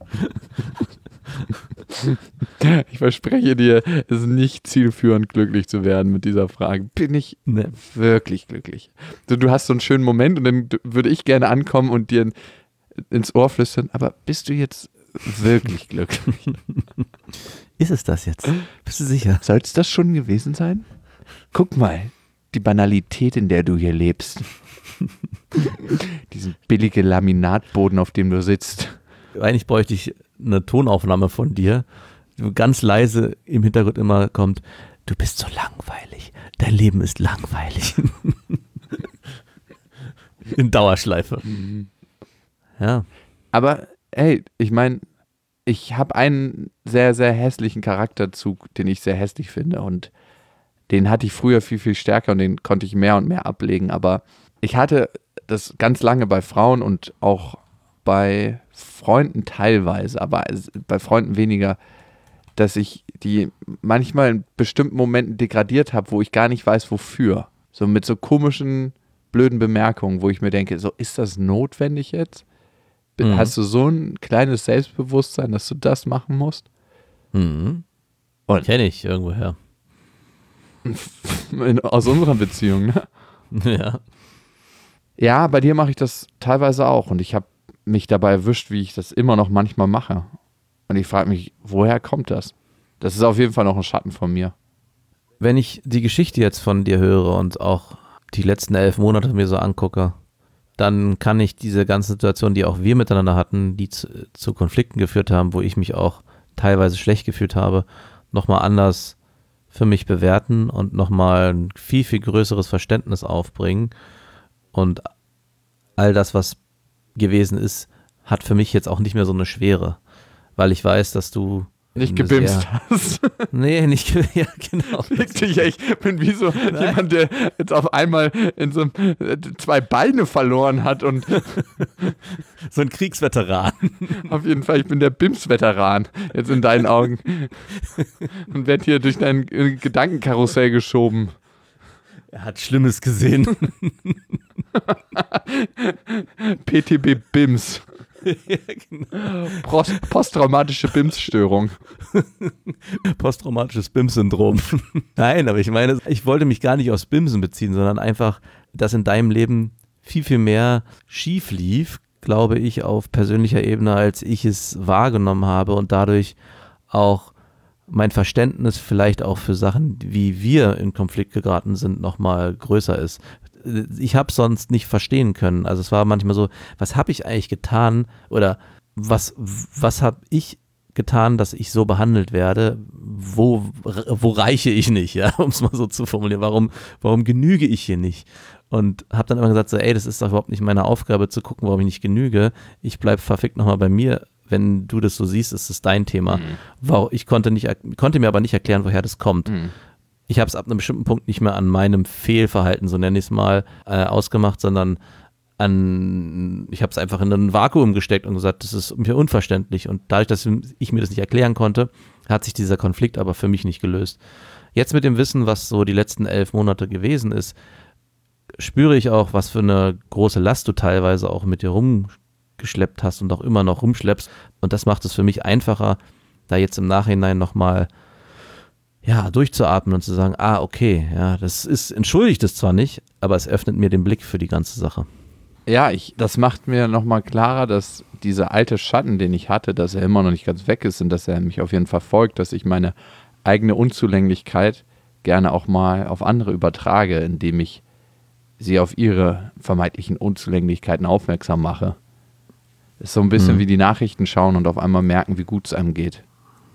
Ich verspreche dir, es ist nicht zielführend, glücklich zu werden mit dieser Frage. Bin ich wirklich glücklich? Du hast so einen schönen Moment und dann würde ich gerne ankommen und dir ins Ohr flüstern, aber bist du jetzt wirklich glücklich? Ist es das jetzt? Bist du sicher? Soll es das schon gewesen sein? Guck mal, die Banalität, in der du hier lebst. Diesen billige Laminatboden, auf dem du sitzt. Eigentlich bräuchte ich eine Tonaufnahme von dir, wo ganz leise im Hintergrund immer kommt, du bist so langweilig, dein Leben ist langweilig. In Dauerschleife. Ja. Aber hey, ich meine, ich habe einen sehr, sehr hässlichen Charakterzug, den ich sehr hässlich finde und den hatte ich früher viel, viel stärker und den konnte ich mehr und mehr ablegen, aber ich hatte das ganz lange bei Frauen und auch bei Freunden teilweise, aber bei Freunden weniger, dass ich die manchmal in bestimmten Momenten degradiert habe, wo ich gar nicht weiß, wofür. So mit so komischen, blöden Bemerkungen, wo ich mir denke, so ist das notwendig jetzt? Hast du so ein kleines Selbstbewusstsein, dass du das machen musst? Und kenne ich irgendwoher. Aus unserer Beziehung, ne? Ja. Ja, bei dir mache ich das teilweise auch und ich habe mich dabei erwischt, wie ich das immer noch manchmal mache. Und ich frage mich, woher kommt das? Das ist auf jeden Fall noch ein Schatten von mir. Wenn ich die Geschichte jetzt von dir höre und auch die letzten 11 Monate mir so angucke, dann kann ich diese ganze Situation, die auch wir miteinander hatten, die zu Konflikten geführt haben, wo ich mich auch teilweise schlecht gefühlt habe, nochmal anders für mich bewerten und nochmal ein viel, viel größeres Verständnis aufbringen. Und all das, was gewesen ist, hat für mich jetzt auch nicht mehr so eine Schwere, weil ich weiß, dass du nicht gebimst hast. Nee, nicht, ja, genau. Ich bin wie so jemand, der jetzt auf einmal in so 2 Beine verloren hat und so ein Kriegsveteran. Auf jeden Fall, ich bin der Bims-Veteran, jetzt in deinen Augen. Und werde hier durch dein Gedankenkarussell geschoben. Er hat Schlimmes gesehen. PTB BIMS. Ja, genau. Posttraumatische BIMS-Störung. Posttraumatisches BIMS-Syndrom. Nein, aber ich meine, ich wollte mich gar nicht aufs Bimsen beziehen, sondern einfach, dass in deinem Leben viel, viel mehr schief lief, glaube ich, auf persönlicher Ebene, als ich es wahrgenommen habe und dadurch auch mein Verständnis vielleicht auch für Sachen, wie wir in Konflikt geraten sind, nochmal größer ist. Ich habe es sonst nicht verstehen können. Also es war manchmal so, was habe ich eigentlich getan oder was habe ich getan, dass ich so behandelt werde? Wo reiche ich nicht, ja, um es mal so zu formulieren? Warum genüge ich hier nicht? Und habe dann immer gesagt, so, ey, das ist doch überhaupt nicht meine Aufgabe zu gucken, warum ich nicht genüge. Ich bleibe verfickt nochmal bei mir. Wenn du das so siehst, ist es dein Thema. Ich konnte mir aber nicht erklären, woher das kommt. Ich habe es ab einem bestimmten Punkt nicht mehr an meinem Fehlverhalten, so nenne ich es mal, ausgemacht, sondern ich habe es einfach in ein Vakuum gesteckt und gesagt, das ist mir unverständlich. Und dadurch, dass ich mir das nicht erklären konnte, hat sich dieser Konflikt aber für mich nicht gelöst. Jetzt mit dem Wissen, was so die letzten 11 Monate gewesen ist, spüre ich auch, was für eine große Last du teilweise auch mit dir rumgeschleppt hast und auch immer noch rumschleppst. Und das macht es für mich einfacher, da jetzt im Nachhinein nochmal durchzuatmen und zu sagen, okay, ja, entschuldigt es zwar nicht, aber es öffnet mir den Blick für die ganze Sache. Ja, das macht mir nochmal klarer, dass dieser alte Schatten, den ich hatte, dass er immer noch nicht ganz weg ist und dass er mich auf jeden Fall folgt, dass ich meine eigene Unzulänglichkeit gerne auch mal auf andere übertrage, indem ich sie auf ihre vermeintlichen Unzulänglichkeiten aufmerksam mache. Ist so ein bisschen wie die Nachrichten schauen und auf einmal merken, wie gut es einem geht.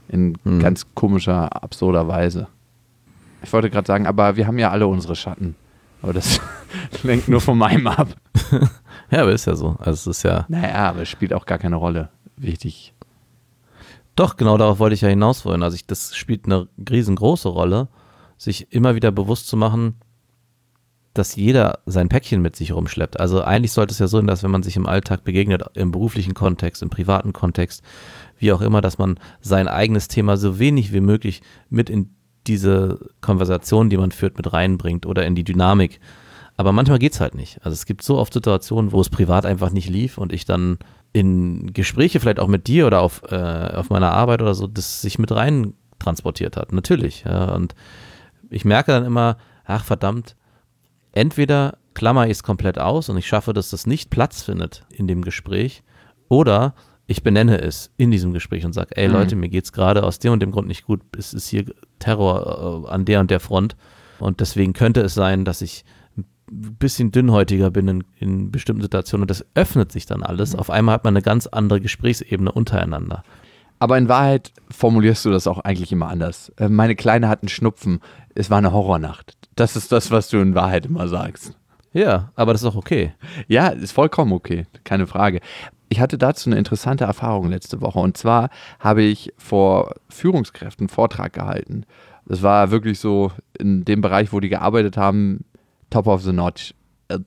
In ganz komischer, absurder Weise. Ich wollte gerade sagen, aber wir haben ja alle unsere Schatten. Aber das lenkt nur von meinem ab. Ja, aber ist ja so. Also es ist ja. Naja, aber es spielt auch gar keine Rolle. Wichtig. Doch, genau darauf wollte ich ja hinaus wollen. Also das spielt eine riesengroße Rolle, sich immer wieder bewusst zu machen, dass jeder sein Päckchen mit sich rumschleppt. Also eigentlich sollte es ja so sein, dass wenn man sich im Alltag begegnet, im beruflichen Kontext, im privaten Kontext, wie auch immer, dass man sein eigenes Thema so wenig wie möglich mit in diese Konversation, die man führt, mit reinbringt oder in die Dynamik. Aber manchmal geht's halt nicht. Also es gibt so oft Situationen, wo es privat einfach nicht lief und ich dann in Gespräche vielleicht auch mit dir oder auf meiner Arbeit oder so, das sich mit rein transportiert hat. Natürlich. Ja. Und ich merke dann immer, ach verdammt, entweder klammer ich es komplett aus und ich schaffe, dass das nicht Platz findet in dem Gespräch, oder ich benenne es in diesem Gespräch und sage, ey Leute, mir geht's gerade aus dem und dem Grund nicht gut, es ist hier Terror an der und der Front und deswegen könnte es sein, dass ich ein bisschen dünnhäutiger bin in bestimmten Situationen und das öffnet sich dann alles. Auf einmal hat man eine ganz andere Gesprächsebene untereinander. Aber in Wahrheit formulierst du das auch eigentlich immer anders. Meine Kleine hat einen Schnupfen, es war eine Horrornacht. Das ist das, was du in Wahrheit immer sagst. Ja, aber das ist auch okay. Ja, ist vollkommen okay, keine Frage. Ich hatte dazu eine interessante Erfahrung letzte Woche und zwar habe ich vor Führungskräften einen Vortrag gehalten. Das war wirklich so in dem Bereich, wo die gearbeitet haben, top of the notch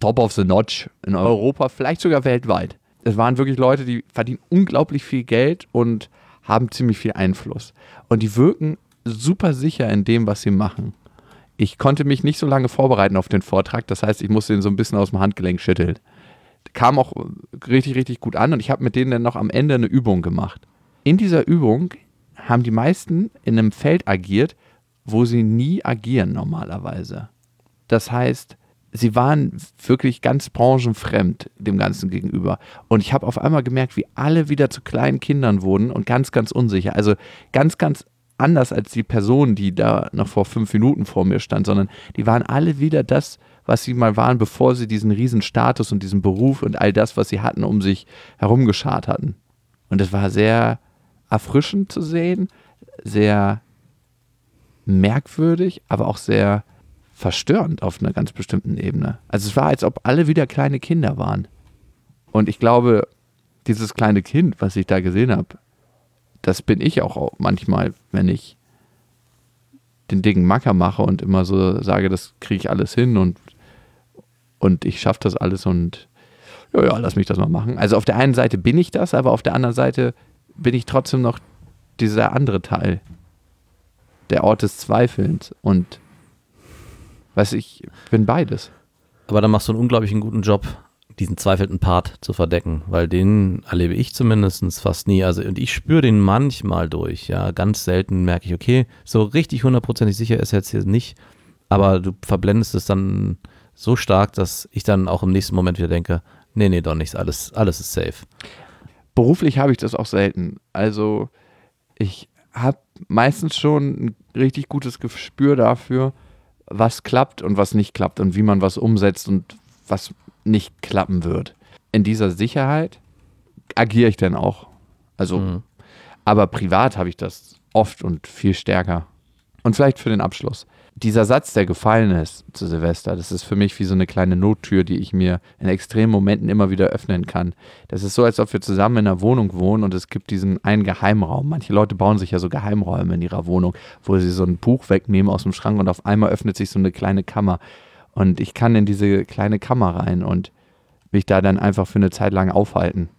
in Europa, vielleicht sogar weltweit. Es waren wirklich Leute, die verdienen unglaublich viel Geld und haben ziemlich viel Einfluss. Und die wirken super sicher in dem, was sie machen. Ich konnte mich nicht so lange vorbereiten auf den Vortrag, das heißt, ich musste ihn so ein bisschen aus dem Handgelenk schütteln. Kam auch richtig, richtig gut an und ich habe mit denen dann noch am Ende eine Übung gemacht. In dieser Übung haben die meisten in einem Feld agiert, wo sie nie agieren normalerweise. Das heißt, sie waren wirklich ganz branchenfremd dem Ganzen gegenüber. Und ich habe auf einmal gemerkt, wie alle wieder zu kleinen Kindern wurden und ganz, ganz unsicher. Also ganz, ganz anders als die Person, die da noch vor 5 Minuten vor mir stand, sondern die waren alle wieder das, was sie mal waren, bevor sie diesen riesen Status und diesen Beruf und all das, was sie hatten, um sich herum geschart hatten. Und es war sehr erfrischend zu sehen, sehr merkwürdig, aber auch sehr verstörend auf einer ganz bestimmten Ebene. Also es war, als ob alle wieder kleine Kinder waren. Und ich glaube, dieses kleine Kind, was ich da gesehen habe, das bin ich auch manchmal, wenn ich den dicken Macker mache und immer so sage, das kriege ich alles hin und ich schaffe das alles und ja, lass mich das mal machen. Also auf der einen Seite bin ich das, aber auf der anderen Seite bin ich trotzdem noch dieser andere Teil, der Ort des Zweifelns und ich bin beides. Aber dann machst du einen unglaublichen guten Job, diesen zweifelnden Part zu verdecken, weil den erlebe ich zumindest fast nie. Also und ich spüre den manchmal durch, ja, ganz selten merke ich, okay, so richtig 100% sicher ist jetzt hier nicht, aber du verblendest es dann so stark, dass ich dann auch im nächsten Moment wieder denke, nee, doch nichts, alles ist safe. Beruflich habe ich das auch selten. Also ich habe meistens schon ein richtig gutes Gespür dafür, was klappt und was nicht klappt und wie man was umsetzt und was nicht klappen wird. In dieser Sicherheit agiere ich dann auch. Also, aber privat habe ich das oft und viel stärker. Und vielleicht für den Abschluss. Dieser Satz, der gefallen ist zu Silvester, das ist für mich wie so eine kleine Nottür, die ich mir in extremen Momenten immer wieder öffnen kann. Das ist so, als ob wir zusammen in einer Wohnung wohnen und es gibt diesen einen Geheimraum. Manche Leute bauen sich ja so Geheimräume in ihrer Wohnung, wo sie so ein Buch wegnehmen aus dem Schrank und auf einmal öffnet sich so eine kleine Kammer. Und ich kann in diese kleine Kammer rein und mich da dann einfach für eine Zeit lang aufhalten.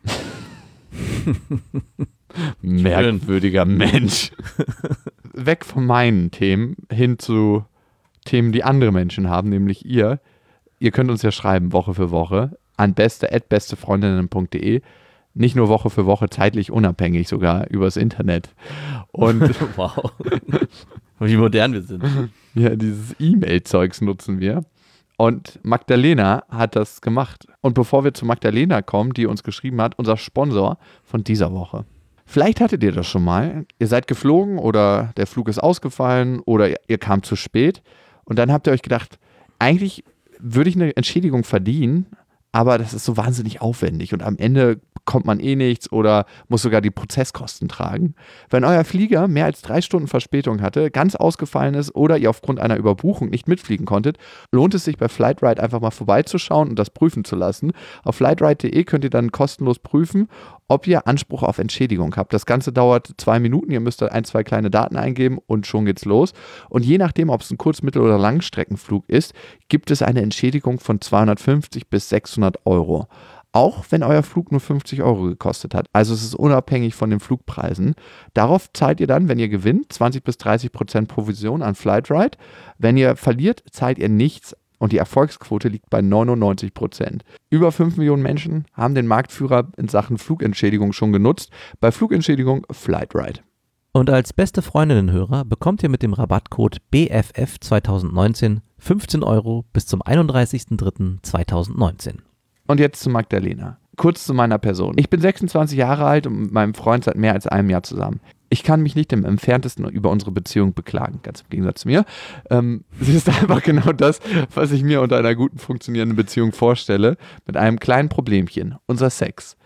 Merkwürdiger Mensch. Weg von meinen Themen hin zu Themen, die andere Menschen haben, nämlich ihr. Ihr könnt uns ja schreiben, Woche für Woche, an beste@bestefreundinnen.de. Nicht nur Woche für Woche, zeitlich unabhängig, sogar übers Internet. Und wow. Wie modern wir sind. Ja, dieses E-Mail-Zeugs nutzen wir. Und Magdalena hat das gemacht. Und bevor wir zu Magdalena kommen, die uns geschrieben hat, unser Sponsor von dieser Woche. Vielleicht hattet ihr das schon mal. Ihr seid geflogen oder der Flug ist ausgefallen oder ihr kam zu spät. Und dann habt ihr euch gedacht, eigentlich würde ich eine Entschädigung verdienen, aber das ist so wahnsinnig aufwendig. Und am Ende kommt man eh nichts oder muss sogar die Prozesskosten tragen. Wenn euer Flieger mehr als 3 Stunden Verspätung hatte, ganz ausgefallen ist oder ihr aufgrund einer Überbuchung nicht mitfliegen konntet, lohnt es sich bei Flightride einfach mal vorbeizuschauen und das prüfen zu lassen. Auf flightride.de könnt ihr dann kostenlos prüfen, ob ihr Anspruch auf Entschädigung habt. Das Ganze dauert 2 Minuten, ihr müsst 1, 2 kleine Daten eingeben und schon geht's los. Und je nachdem, ob es ein Kurz-, Mittel- oder Langstreckenflug ist, gibt es eine Entschädigung von 250 bis 600 Euro. Auch wenn euer Flug nur 50 Euro gekostet hat. Also es ist unabhängig von den Flugpreisen. Darauf zahlt ihr dann, wenn ihr gewinnt, 20 bis 30% Provision an Flightride. Wenn ihr verliert, zahlt ihr nichts. Und die Erfolgsquote liegt bei 99%. Über 5 Millionen Menschen haben den Marktführer in Sachen Flugentschädigung schon genutzt. Bei Flugentschädigung Flightride. Und als beste Freundinnen-Hörer bekommt ihr mit dem Rabattcode BFF2019 15 Euro bis zum 31.03.2019. Und jetzt zu Magdalena. Kurz zu meiner Person. Ich bin 26 Jahre alt und mit meinem Freund seit mehr als einem Jahr zusammen. Ich kann mich nicht im Entferntesten über unsere Beziehung beklagen, ganz im Gegensatz zu mir. Sie ist einfach genau das, was ich mir unter einer guten, funktionierenden Beziehung vorstelle, mit einem kleinen Problemchen, unser Sex.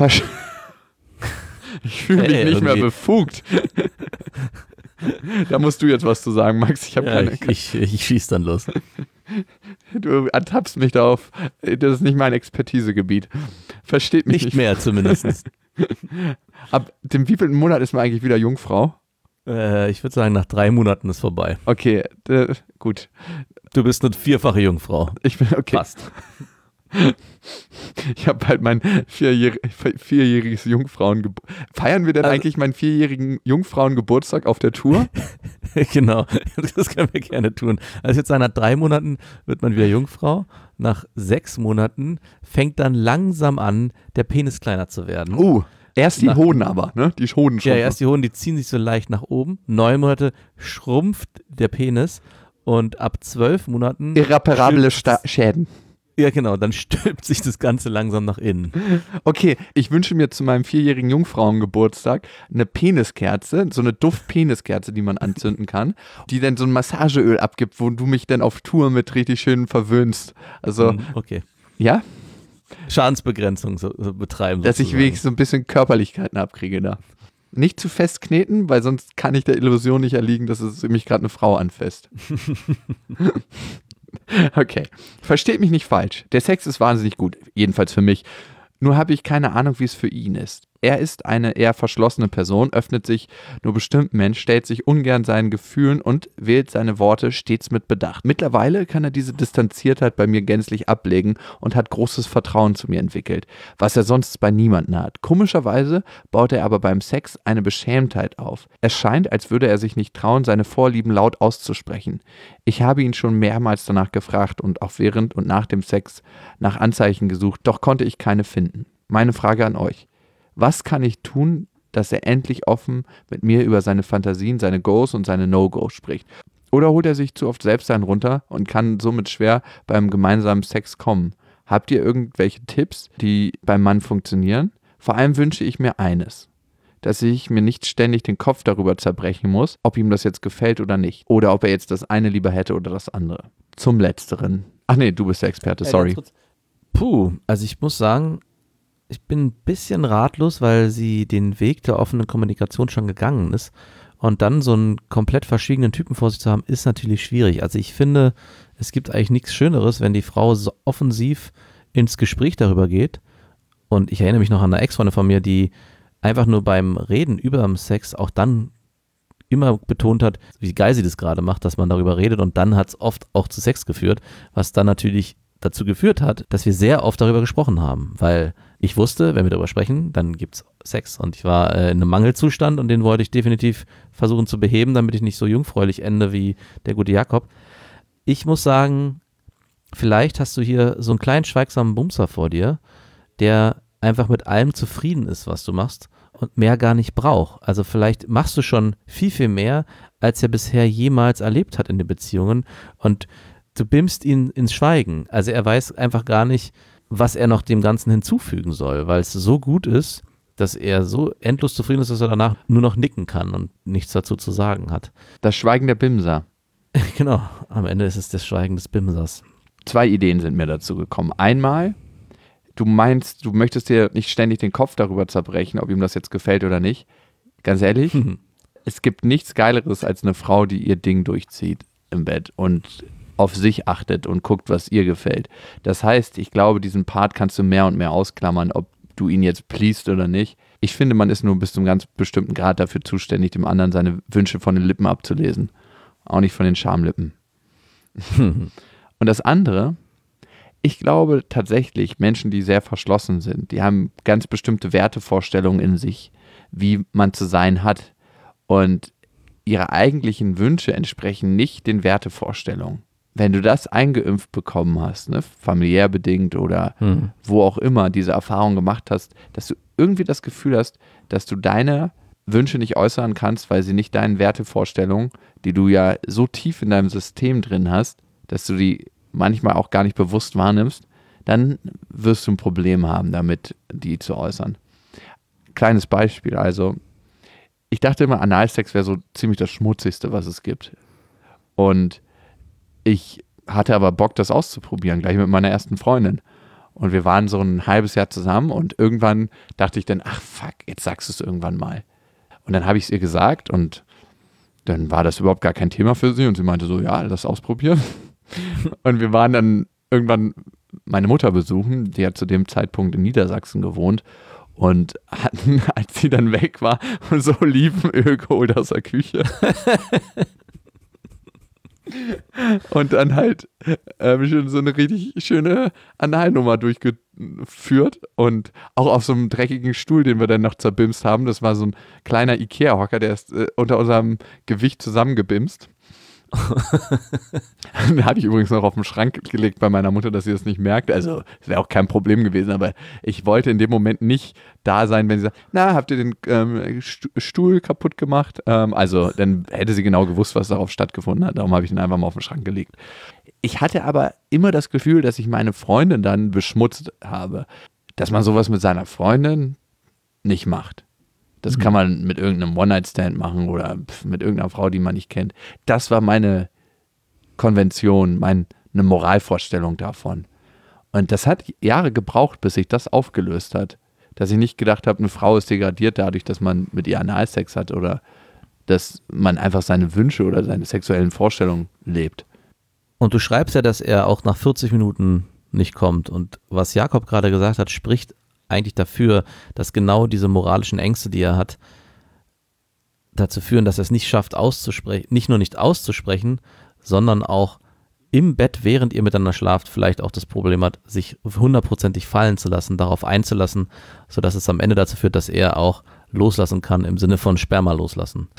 Ich fühle mich nicht mehr befugt. Da musst du jetzt was zu sagen, Max. Ich schieß dann los. Du ertappst mich darauf. Das ist nicht mein Expertisegebiet. Versteht mich nicht. Nicht mehr zumindest. Ab dem wievielten Monat ist man eigentlich wieder Jungfrau? Ich würde sagen, nach 3 Monaten ist vorbei. Okay, gut. Du bist eine 4-fache Jungfrau. Ich bin, okay. Fast. Ich habe bald mein 4-jähriges Jungfrauengeburtstag. Feiern wir denn eigentlich meinen 4-jährigen Jungfrauengeburtstag auf der Tour? Genau, das können wir gerne tun. Also jetzt nach 3 Monaten wird man wieder Jungfrau. Nach 6 Monaten fängt dann langsam an, der Penis kleiner zu werden. Erst die Hoden aber, ne? Die Hoden schon. Ja, erst die Hoden, die ziehen sich so leicht nach oben. 9 Monate schrumpft der Penis und ab 12 Monaten... Irreparable Schäden. Ja, genau, dann stülpt sich das Ganze langsam nach innen. Okay, ich wünsche mir zu meinem 4-jährigen Jungfrauengeburtstag eine Peniskerze, so eine Duft-Peniskerze, die man anzünden kann, die dann so ein Massageöl abgibt, wo du mich dann auf Tour mit richtig schön verwöhnst. Also, okay. Ja? Schadensbegrenzung so betreiben. Dass ich wenigstens so ein bisschen Körperlichkeiten abkriege da. Nicht zu fest kneten, weil sonst kann ich der Illusion nicht erliegen, dass es mich gerade eine Frau anfasst. Okay, versteht mich nicht falsch. Der Sex ist wahnsinnig gut, jedenfalls für mich. Nur habe ich keine Ahnung, wie es für ihn ist. Er ist eine eher verschlossene Person, öffnet sich nur bestimmten Menschen, stellt sich ungern seinen Gefühlen und wählt seine Worte stets mit Bedacht. Mittlerweile kann er diese Distanziertheit bei mir gänzlich ablegen und hat großes Vertrauen zu mir entwickelt, was er sonst bei niemandem hat. Komischerweise baut er aber beim Sex eine Beschämtheit auf. Es scheint, als würde er sich nicht trauen, seine Vorlieben laut auszusprechen. Ich habe ihn schon mehrmals danach gefragt und auch während und nach dem Sex nach Anzeichen gesucht, doch konnte ich keine finden. Meine Frage an euch. Was kann ich tun, dass er endlich offen mit mir über seine Fantasien, seine Goes und seine No-Goes spricht? Oder holt er sich zu oft selbst einen runter und kann somit schwer beim gemeinsamen Sex kommen? Habt ihr irgendwelche Tipps, die beim Mann funktionieren? Vor allem wünsche ich mir eines, dass ich mir nicht ständig den Kopf darüber zerbrechen muss, ob ihm das jetzt gefällt oder nicht. Oder ob er jetzt das eine lieber hätte oder das andere. Zum Letzteren. Ach nee, du bist der Experte, sorry. Also ich muss sagen, ich bin ein bisschen ratlos, weil sie den Weg der offenen Kommunikation schon gegangen ist. Und dann so einen komplett verschwiegenen Typen vor sich zu haben, ist natürlich schwierig. Also ich finde, es gibt eigentlich nichts Schöneres, wenn die Frau so offensiv ins Gespräch darüber geht. Und ich erinnere mich noch an eine Ex-Freundin von mir, die einfach nur beim Reden über den Sex auch dann immer betont hat, wie geil sie das gerade macht, dass man darüber redet. Und dann hat es oft auch zu Sex geführt, was dann natürlich dazu geführt hat, dass wir sehr oft darüber gesprochen haben, weil ich wusste, wenn wir darüber sprechen, dann gibt's Sex und ich war in einem Mangelzustand und den wollte ich definitiv versuchen zu beheben, damit ich nicht so jungfräulich ende wie der gute Jakob. Ich muss sagen, vielleicht hast du hier so einen kleinen schweigsamen Bumser vor dir, der einfach mit allem zufrieden ist, was du machst und mehr gar nicht braucht. Also vielleicht machst du schon viel, viel mehr, als er bisher jemals erlebt hat in den Beziehungen und du bimmst ihn ins Schweigen. Also er weiß einfach gar nicht, was er noch dem Ganzen hinzufügen soll, weil es so gut ist, dass er so endlos zufrieden ist, dass er danach nur noch nicken kann und nichts dazu zu sagen hat. Das Schweigen der Bimser. Genau, am Ende ist es das Schweigen des Bimsers. 2 Ideen sind mir dazu gekommen. Einmal, du meinst, du möchtest dir nicht ständig den Kopf darüber zerbrechen, ob ihm das jetzt gefällt oder nicht. Ganz ehrlich, es gibt nichts Geileres als eine Frau, die ihr Ding durchzieht im Bett und auf sich achtet und guckt, was ihr gefällt. Das heißt, ich glaube, diesen Part kannst du mehr und mehr ausklammern, ob du ihn jetzt pleased oder nicht. Ich finde, man ist nur bis zu einem ganz bestimmten Grad dafür zuständig, dem anderen seine Wünsche von den Lippen abzulesen. Auch nicht von den Schamlippen. Und das andere, ich glaube tatsächlich, Menschen, die sehr verschlossen sind, die haben ganz bestimmte Wertevorstellungen in sich, wie man zu sein hat. Und ihre eigentlichen Wünsche entsprechen nicht den Wertevorstellungen. Wenn du das eingeimpft bekommen hast, ne, familiär bedingt oder wo auch immer diese Erfahrung gemacht hast, dass du irgendwie das Gefühl hast, dass du deine Wünsche nicht äußern kannst, weil sie nicht deinen Wertevorstellungen, die du ja so tief in deinem System drin hast, dass du die manchmal auch gar nicht bewusst wahrnimmst, dann wirst du ein Problem haben damit, die zu äußern. Kleines Beispiel, also ich dachte immer, Analsex wäre so ziemlich das Schmutzigste, was es gibt. Und ich hatte aber Bock, das auszuprobieren, gleich mit meiner ersten Freundin. Und wir waren so ein halbes Jahr zusammen und irgendwann dachte ich dann, ach fuck, jetzt sagst du es irgendwann mal. Und dann habe ich es ihr gesagt und dann war das überhaupt gar kein Thema für sie und sie meinte so, ja, lass ausprobieren. Und wir waren dann irgendwann meine Mutter besuchen, die hat zu dem Zeitpunkt in Niedersachsen gewohnt und hatten, als sie dann weg war, so Olivenöl geholt aus der Küche. Und dann halt schon so eine richtig schöne Analnummer durchgeführt und auch auf so einem dreckigen Stuhl, den wir dann noch zerbimst haben. Das war so ein kleiner Ikea-Hocker, der ist unter unserem Gewicht zusammengebimst. Den habe ich übrigens noch auf den Schrank gelegt bei meiner Mutter, dass sie das nicht merkt. Also es wäre auch kein Problem gewesen, aber ich wollte in dem Moment nicht da sein, wenn sie sagt, na, habt ihr den Stuhl kaputt gemacht? Also dann hätte sie genau gewusst, was darauf stattgefunden hat. Darum habe ich ihn einfach mal auf den Schrank gelegt. Ich hatte aber immer das Gefühl, dass ich meine Freundin dann beschmutzt habe. Dass man sowas mit seiner Freundin nicht macht. Das kann man mit irgendeinem One-Night-Stand machen oder mit irgendeiner Frau, die man nicht kennt. Das war meine Konvention, eine Moralvorstellung davon. Und das hat Jahre gebraucht, bis sich das aufgelöst hat. Dass ich nicht gedacht habe, eine Frau ist degradiert dadurch, dass man mit ihr Analsex hat oder dass man einfach seine Wünsche oder seine sexuellen Vorstellungen lebt. Und du schreibst ja, dass er auch nach 40 Minuten nicht kommt. Und was Jakob gerade gesagt hat, spricht eigentlich dafür, dass genau diese moralischen Ängste, die er hat, dazu führen, dass er es nicht schafft auszusprechen, nicht nur nicht auszusprechen, sondern auch im Bett, während ihr miteinander schlaft, vielleicht auch das Problem hat, sich 100%ig fallen zu lassen, darauf einzulassen, sodass es am Ende dazu führt, dass er auch loslassen kann, im Sinne von Sperma loslassen.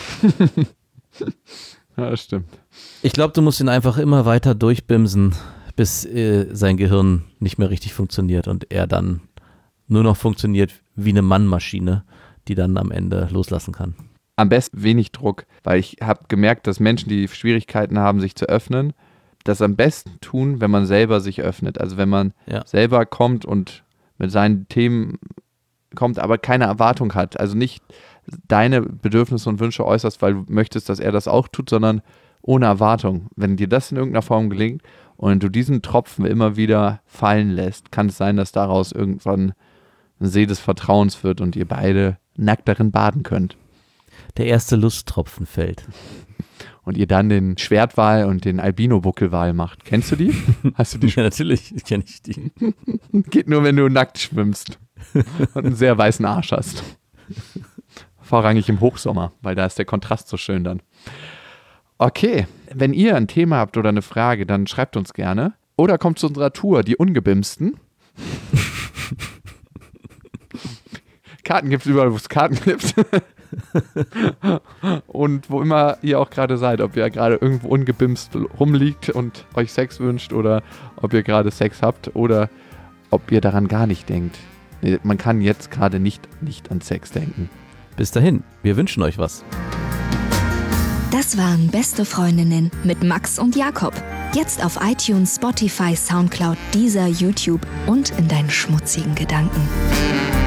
Ja, das stimmt. Ich glaube, du musst ihn einfach immer weiter durchbimsen, bis sein Gehirn nicht mehr richtig funktioniert und er dann nur noch funktioniert wie eine Mannmaschine, die dann am Ende loslassen kann. Am besten wenig Druck, weil ich habe gemerkt, dass Menschen, die Schwierigkeiten haben, sich zu öffnen, das am besten tun, wenn man selber sich öffnet. Also wenn man selber kommt und mit seinen Themen kommt, aber keine Erwartung hat. Also nicht deine Bedürfnisse und Wünsche äußerst, weil du möchtest, dass er das auch tut, sondern ohne Erwartung. Wenn dir das in irgendeiner Form gelingt und du diesen Tropfen immer wieder fallen lässt, kann es sein, dass daraus irgendwann ein See des Vertrauens wird und ihr beide nackt darin baden könnt. Der erste Lusttropfen fällt. Und ihr dann den Schwertwal und den Albino-Buckelwal macht. Kennst du die? Hast du die Ja, natürlich kenne ich die. Geht nur, wenn du nackt schwimmst und einen sehr weißen Arsch hast. Vorrangig im Hochsommer, weil da ist der Kontrast so schön dann. Okay, wenn ihr ein Thema habt oder eine Frage, dann schreibt uns gerne. Oder kommt zu unserer Tour, die Ungebimsten. Karten gibt es überall, wo es Karten gibt. Und wo immer ihr auch gerade seid, ob ihr gerade irgendwo ungebimst rumliegt und euch Sex wünscht oder ob ihr gerade Sex habt oder ob ihr daran gar nicht denkt. Man kann jetzt gerade nicht an Sex denken. Bis dahin, wir wünschen euch was. Das waren Beste Freundinnen mit Max und Jakob. Jetzt auf iTunes, Spotify, Soundcloud, Deezer, YouTube und in deinen schmutzigen Gedanken.